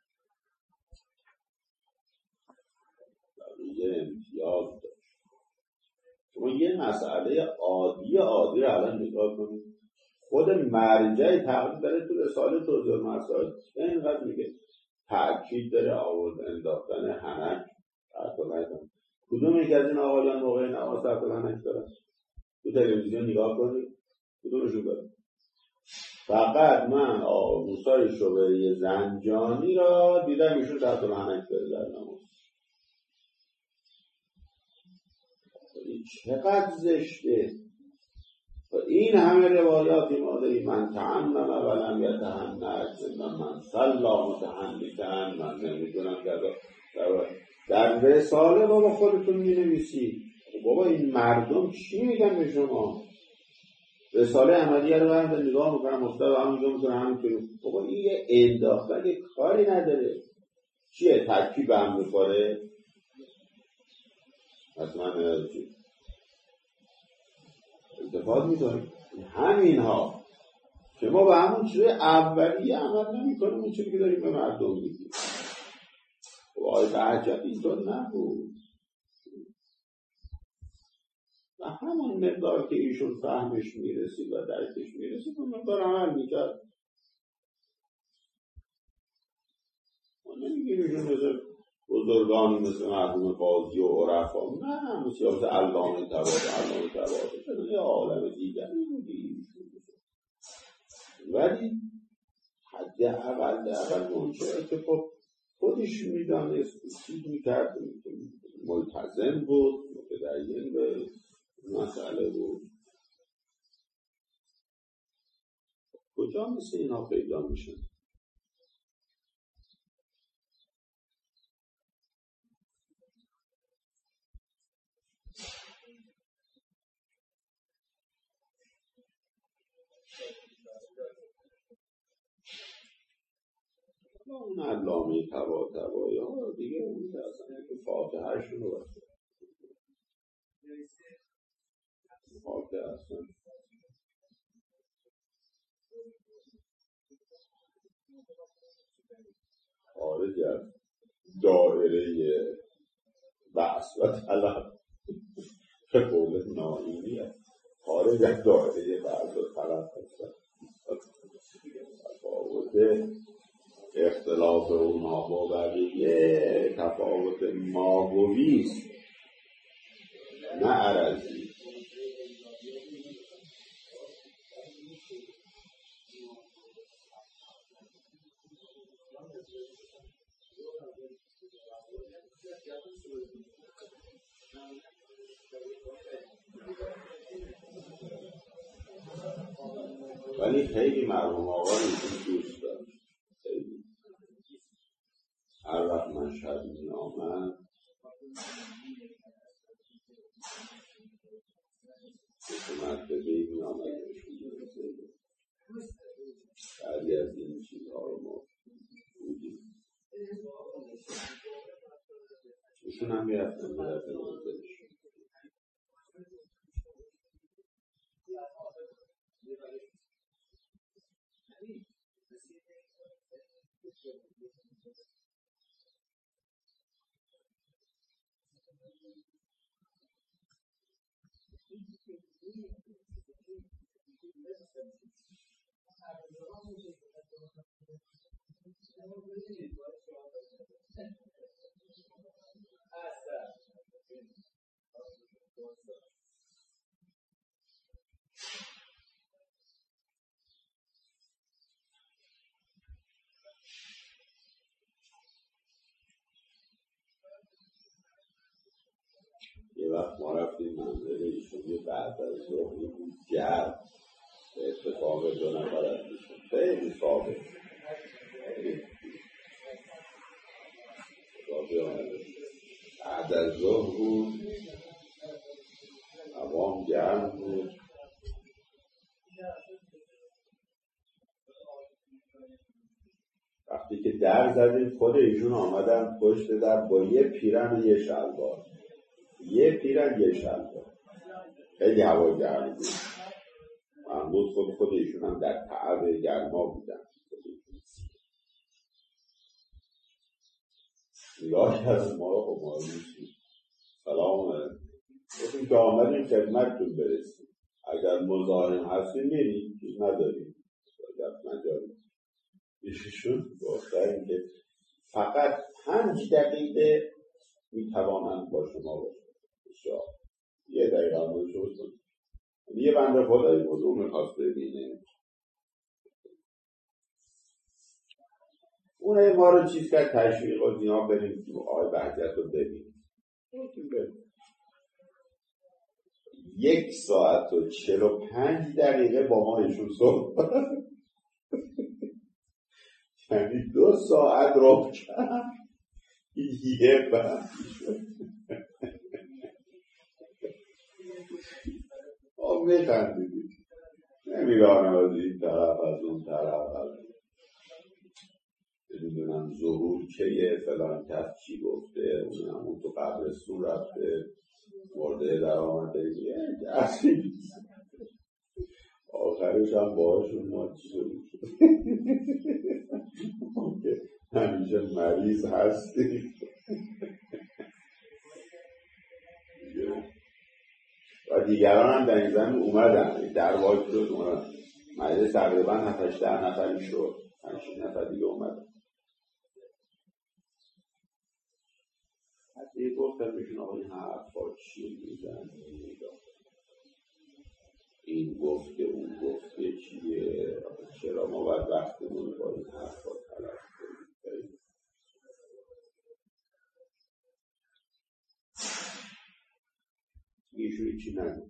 بقیه امتیاز داشت. شما یه مسئله عادی عادی رو الان نگاه کنید، خود مرجع تقریب داره تو رساله توضیح مسائل اینقدر میگه تأکید داره آورد انداختن حنک تحت نکنید. کدوم یک از این آقایان موقع نماز تحت حنک دارن؟ تو تلویزیون نگاه کنید کدومشون داره؟ فقط من موسی شبری زنجانی را دیدم ایشون تحت حنک داره در نماز. چقدر زشته. این همه روایاتی ما داریم، من تعنم ولم یتحنک، من صلا متحنکن، من نمیدونم در در رساله بابا خودتون می نویسی. بابا این مردم چی میگن به شما؟ رساله احمدیه رو هم نگاه میکنم مفتر همونجا میکنم همینطوری. بابا این یه انداختن یه کاری نداره. چیه ترکیب هم میخوره؟ اصلا چی؟ اتفاق میکنیم همین ها که ما به همون چیزای اولیه عمل نمی کنیم، اون چیزی که داریم به مردم میگیم. وای بهجت اینطور نبود و همون مقدار که ایشون فهمش میرسید و درکش میرسید اون مقدار عمل میکرد. ما نمیگیم ایشون مثل بزرگانی مثل مرحوم قاضی و عرفا، نه مثل مثل علامه طباطبایی علامه طباطبایی یه عالم دیگری بودیم، ولی حداقل حداقل اونجا که خب خودش میدانست چیز میکرد، ملتزم بود، متدین به مسئله بود. کجا مثل اینا پیدا میشن؟ اون علامه طباطبایی ها دیگه اون اصلا که فاتحه شون رو بسید فاتحه اصلا خارج از دائره بحث و طلب به قول نائینی خارج از دائره بحث و طلب هستن. تفاوت اختلاف اونها با بقیه تفاوت ماهویست نه عرضی. ولی خیلی مرحوم آقا رو دوست داشت. خیلی هر وقت من شب می آمد که مرتبه می آمد بعدی از این چیزها رو ما بودیم ایشون هم میرفتن میرفتن منزلش. یه وقت ما رفتیم منزل ایشون، یه بعد از ظهری بود گرد به اتفاق دو نفر از ایشون خیلی خوابه بعد از ظهر بود، هوام گرم بود. وقتی که در زدیم خود ایشون آمدن پشت در با یه پیرن و یه شلوار، یه پیرن یه شلوار، خیلی هوا گرم بود. محمود خود خود ایشون هم در تعب گرما بودن. نگاه از ما و ما میشیم سلام علیکم، گفتیم که آمدیم خدمتتون برسیم، اگر مزاحم هستیم میریم، چیز نداریم اگر نجاریم. ایشون گفتن که فقط پنج دقیقه میتوانند با شما باشن، یه دقیقه هم باشون. یه بنده خدایی بود اون میخواست ببینه، اون ما رو چیز کرد تشویق و زیان بریم آقای بهجت رو ببینیم. یک ساعت و چل و پنج دقیقه با ما ایشون صحبت، یعنی دو ساعت رو کرد یه بند شد. ما میخندیدیم، نمیدانم از این طرف از اون طرف از نمیدونم ظهور که فلان کس چی گفته، اونم اون تو قبرستون رفته مرده در آمده یه کسی آخرش هم باهاشون ما چی شدیم که همیشه مریض هستی و دیگران هم در این زمین اومدن در واقع شد اومدن مجلس تقریبا هفتش ده نفری شد، پنج نفر دیگه اومدن. حتی گفتم بهشون آقا این حرفا چیه میزن، این گفته اون گفته چیه، چرا ما باید وقتمون با این حرفا تلف کنیم. ایشون چی نگه.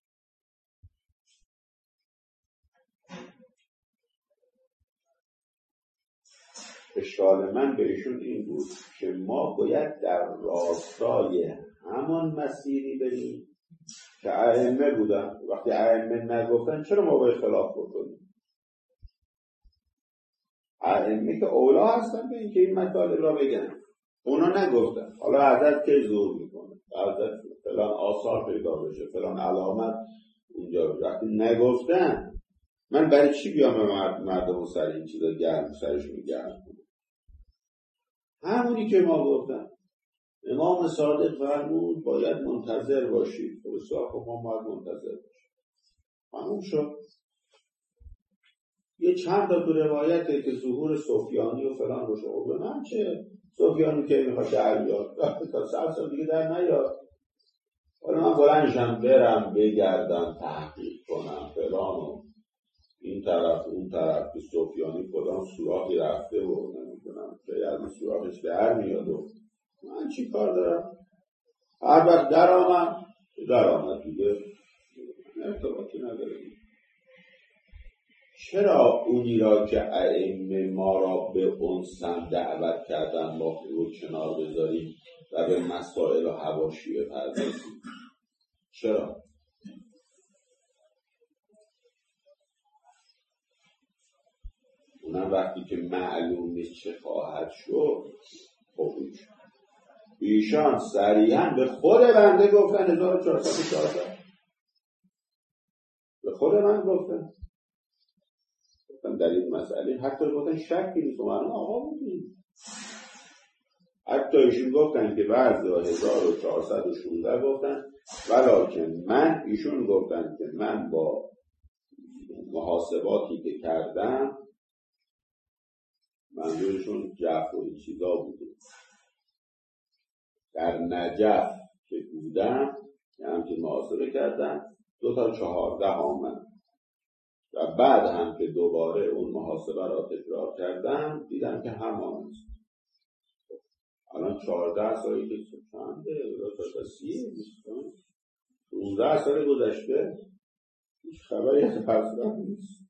اشکال من به ایشون این بود که ما باید در راستای همان مسیری بریم که ائمه بودن. وقتی ائمه نگفتن چرا ما باید خلاف بکنیم؟ ائمه که اولا هستن به اینکه این مطالب را بگن، اونا نگفتن. حالا حضرت که زور میکنه، حضرت فلان آثار پیدا بشه، فلان علامت اونجا بشه. وقتی نگفتن من برای چی بیام مردم سر این چیزا گرم سرشون گرم کنم؟ همونی که ما گفتن. امام صادق فرمود باید منتظر باشید. بسیار خب ما باید منتظر باشید. همون شد. یه چند تا تو روایته که ظهور سفیانی و فلان باشه. خب به من چه؟ سفیانی که میخواد در بیاد تا سر سال دیگه در نیاد. حالا من بلندشم برم بگردم تحقیق کنم فلان و این طرف اون طرف که سفیانی کدام سوراخی رفته و نمیدونم که از سوراخش در میاد و من چی کار دارم؟ هر وقت در آمد در آمد دیگه ارتباطی نداره. چرا اونی را که ائمه ما را به اون سم دعوت کردن ما رو کنار بذاریم و به مسائل و حواشی بپردازیم؟ چرا؟ اونم وقتی که معلوم نیست چه خواهد شد. خب ایشان صریحاً به خود بنده گفتن هزار و چهارصد و چهارصد به خود من گفتن گفتن در این مسئله حتی گفتن شکی نیست من آقا بودیم. حتی ایشون گفتن که بعضی هزار و چهارصد و شانزده گفتن ولیکن من ایشون گفتن که من با محاسباتی که کردم، منظورشون جف و این چیزا بوده، در نجف که بودم یه همچین محاسبه کردم، دو تا چهارده آمد و بعد هم که دوباره اون محاسبه را تکرار کردم دیدم که همان است. الان چهارده سالی که چنده؟ دو سیه میشتن پونزده سال گذشته هیچ خبری از حضرت نیست.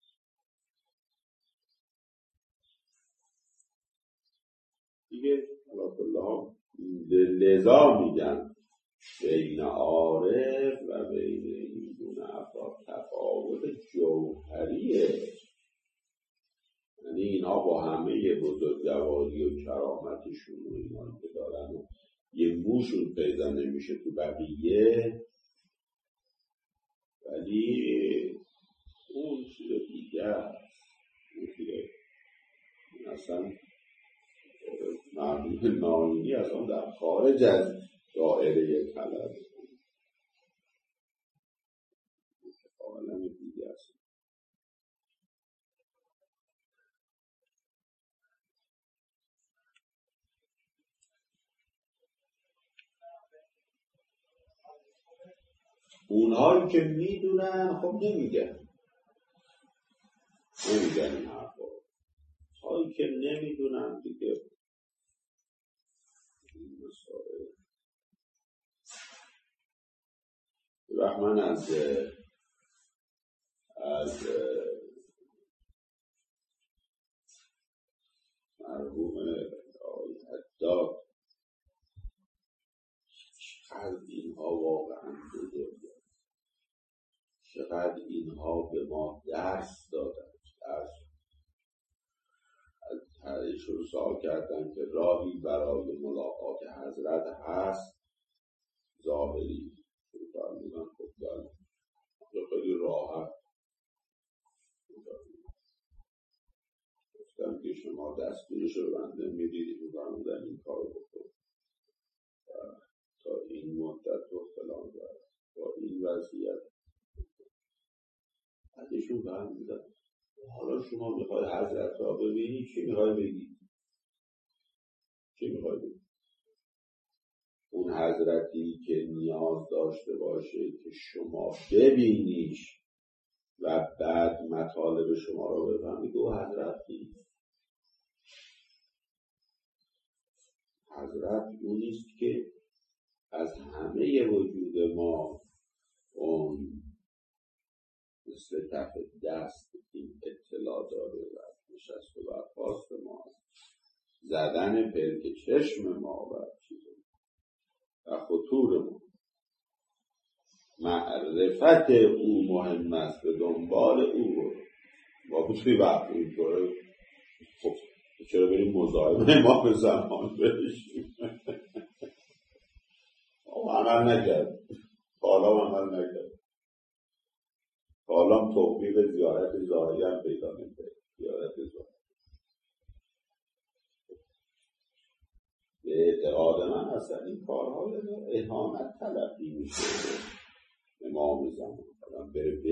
دیگه الله لذا میگن بین عارف و بین این دون افراد تفاوت جوهریه، یعنی اینا با همه بزرگواری و کرامتشون و اینا که دارن و یه موشون پیدا نمیشه تو بقیه، ولی اون چیز دیگه است. اون چیز اصلا معلوم ناینی اصلا در خارج از دائره طلب عالم دیگه است. اونهایی که میدونن خب نمیگن نمیگن این حرفا، هایی که نمیدونن دیگه این مسائل. وقت من از از مرحوم آقای حداد چقدر اینها واقعا بزرگه، چقدر اینها به ما درس دادن. درس از ایشون سوال کردن که راهی برای ملاقات حضرت هست ظاهری؟ فرمودن خب بله، خیلی راحت. گفتم که شما دستورش رو بنده میدید و فرمودن این کار رو بکن تا این مدت و فلان با این وضعیت. از ایشون فرمودن حالا شما میخوای حضرت را ببینی، چی میخوای بگی؟ چی میخوای بگی؟ اون حضرتی که نیاز داشته باشه که شما ببینیش و بعد مطالب شما رو بفهمید، او حضرت نیست. حضرت اون نیست که از همه وجود ما اون مثل کف دست این اطلاع داره و نشست و برخاست ما، زدن پلک چشم ما و چیز و خطور ما. معرفت او مهم است، به دنبال او رو با بطوی وقت این طوره. خب چرا بریم مزاحمه ما به زمان برشیم؟ عمل نکرد، حالا عمل نکرد، حالا توفیق زیارت ظاهری هم پیدا نکرد. زیارت ظاهری به اعتقاد من اصلا این کارها اهانت تلقی میشه. امام زمان بره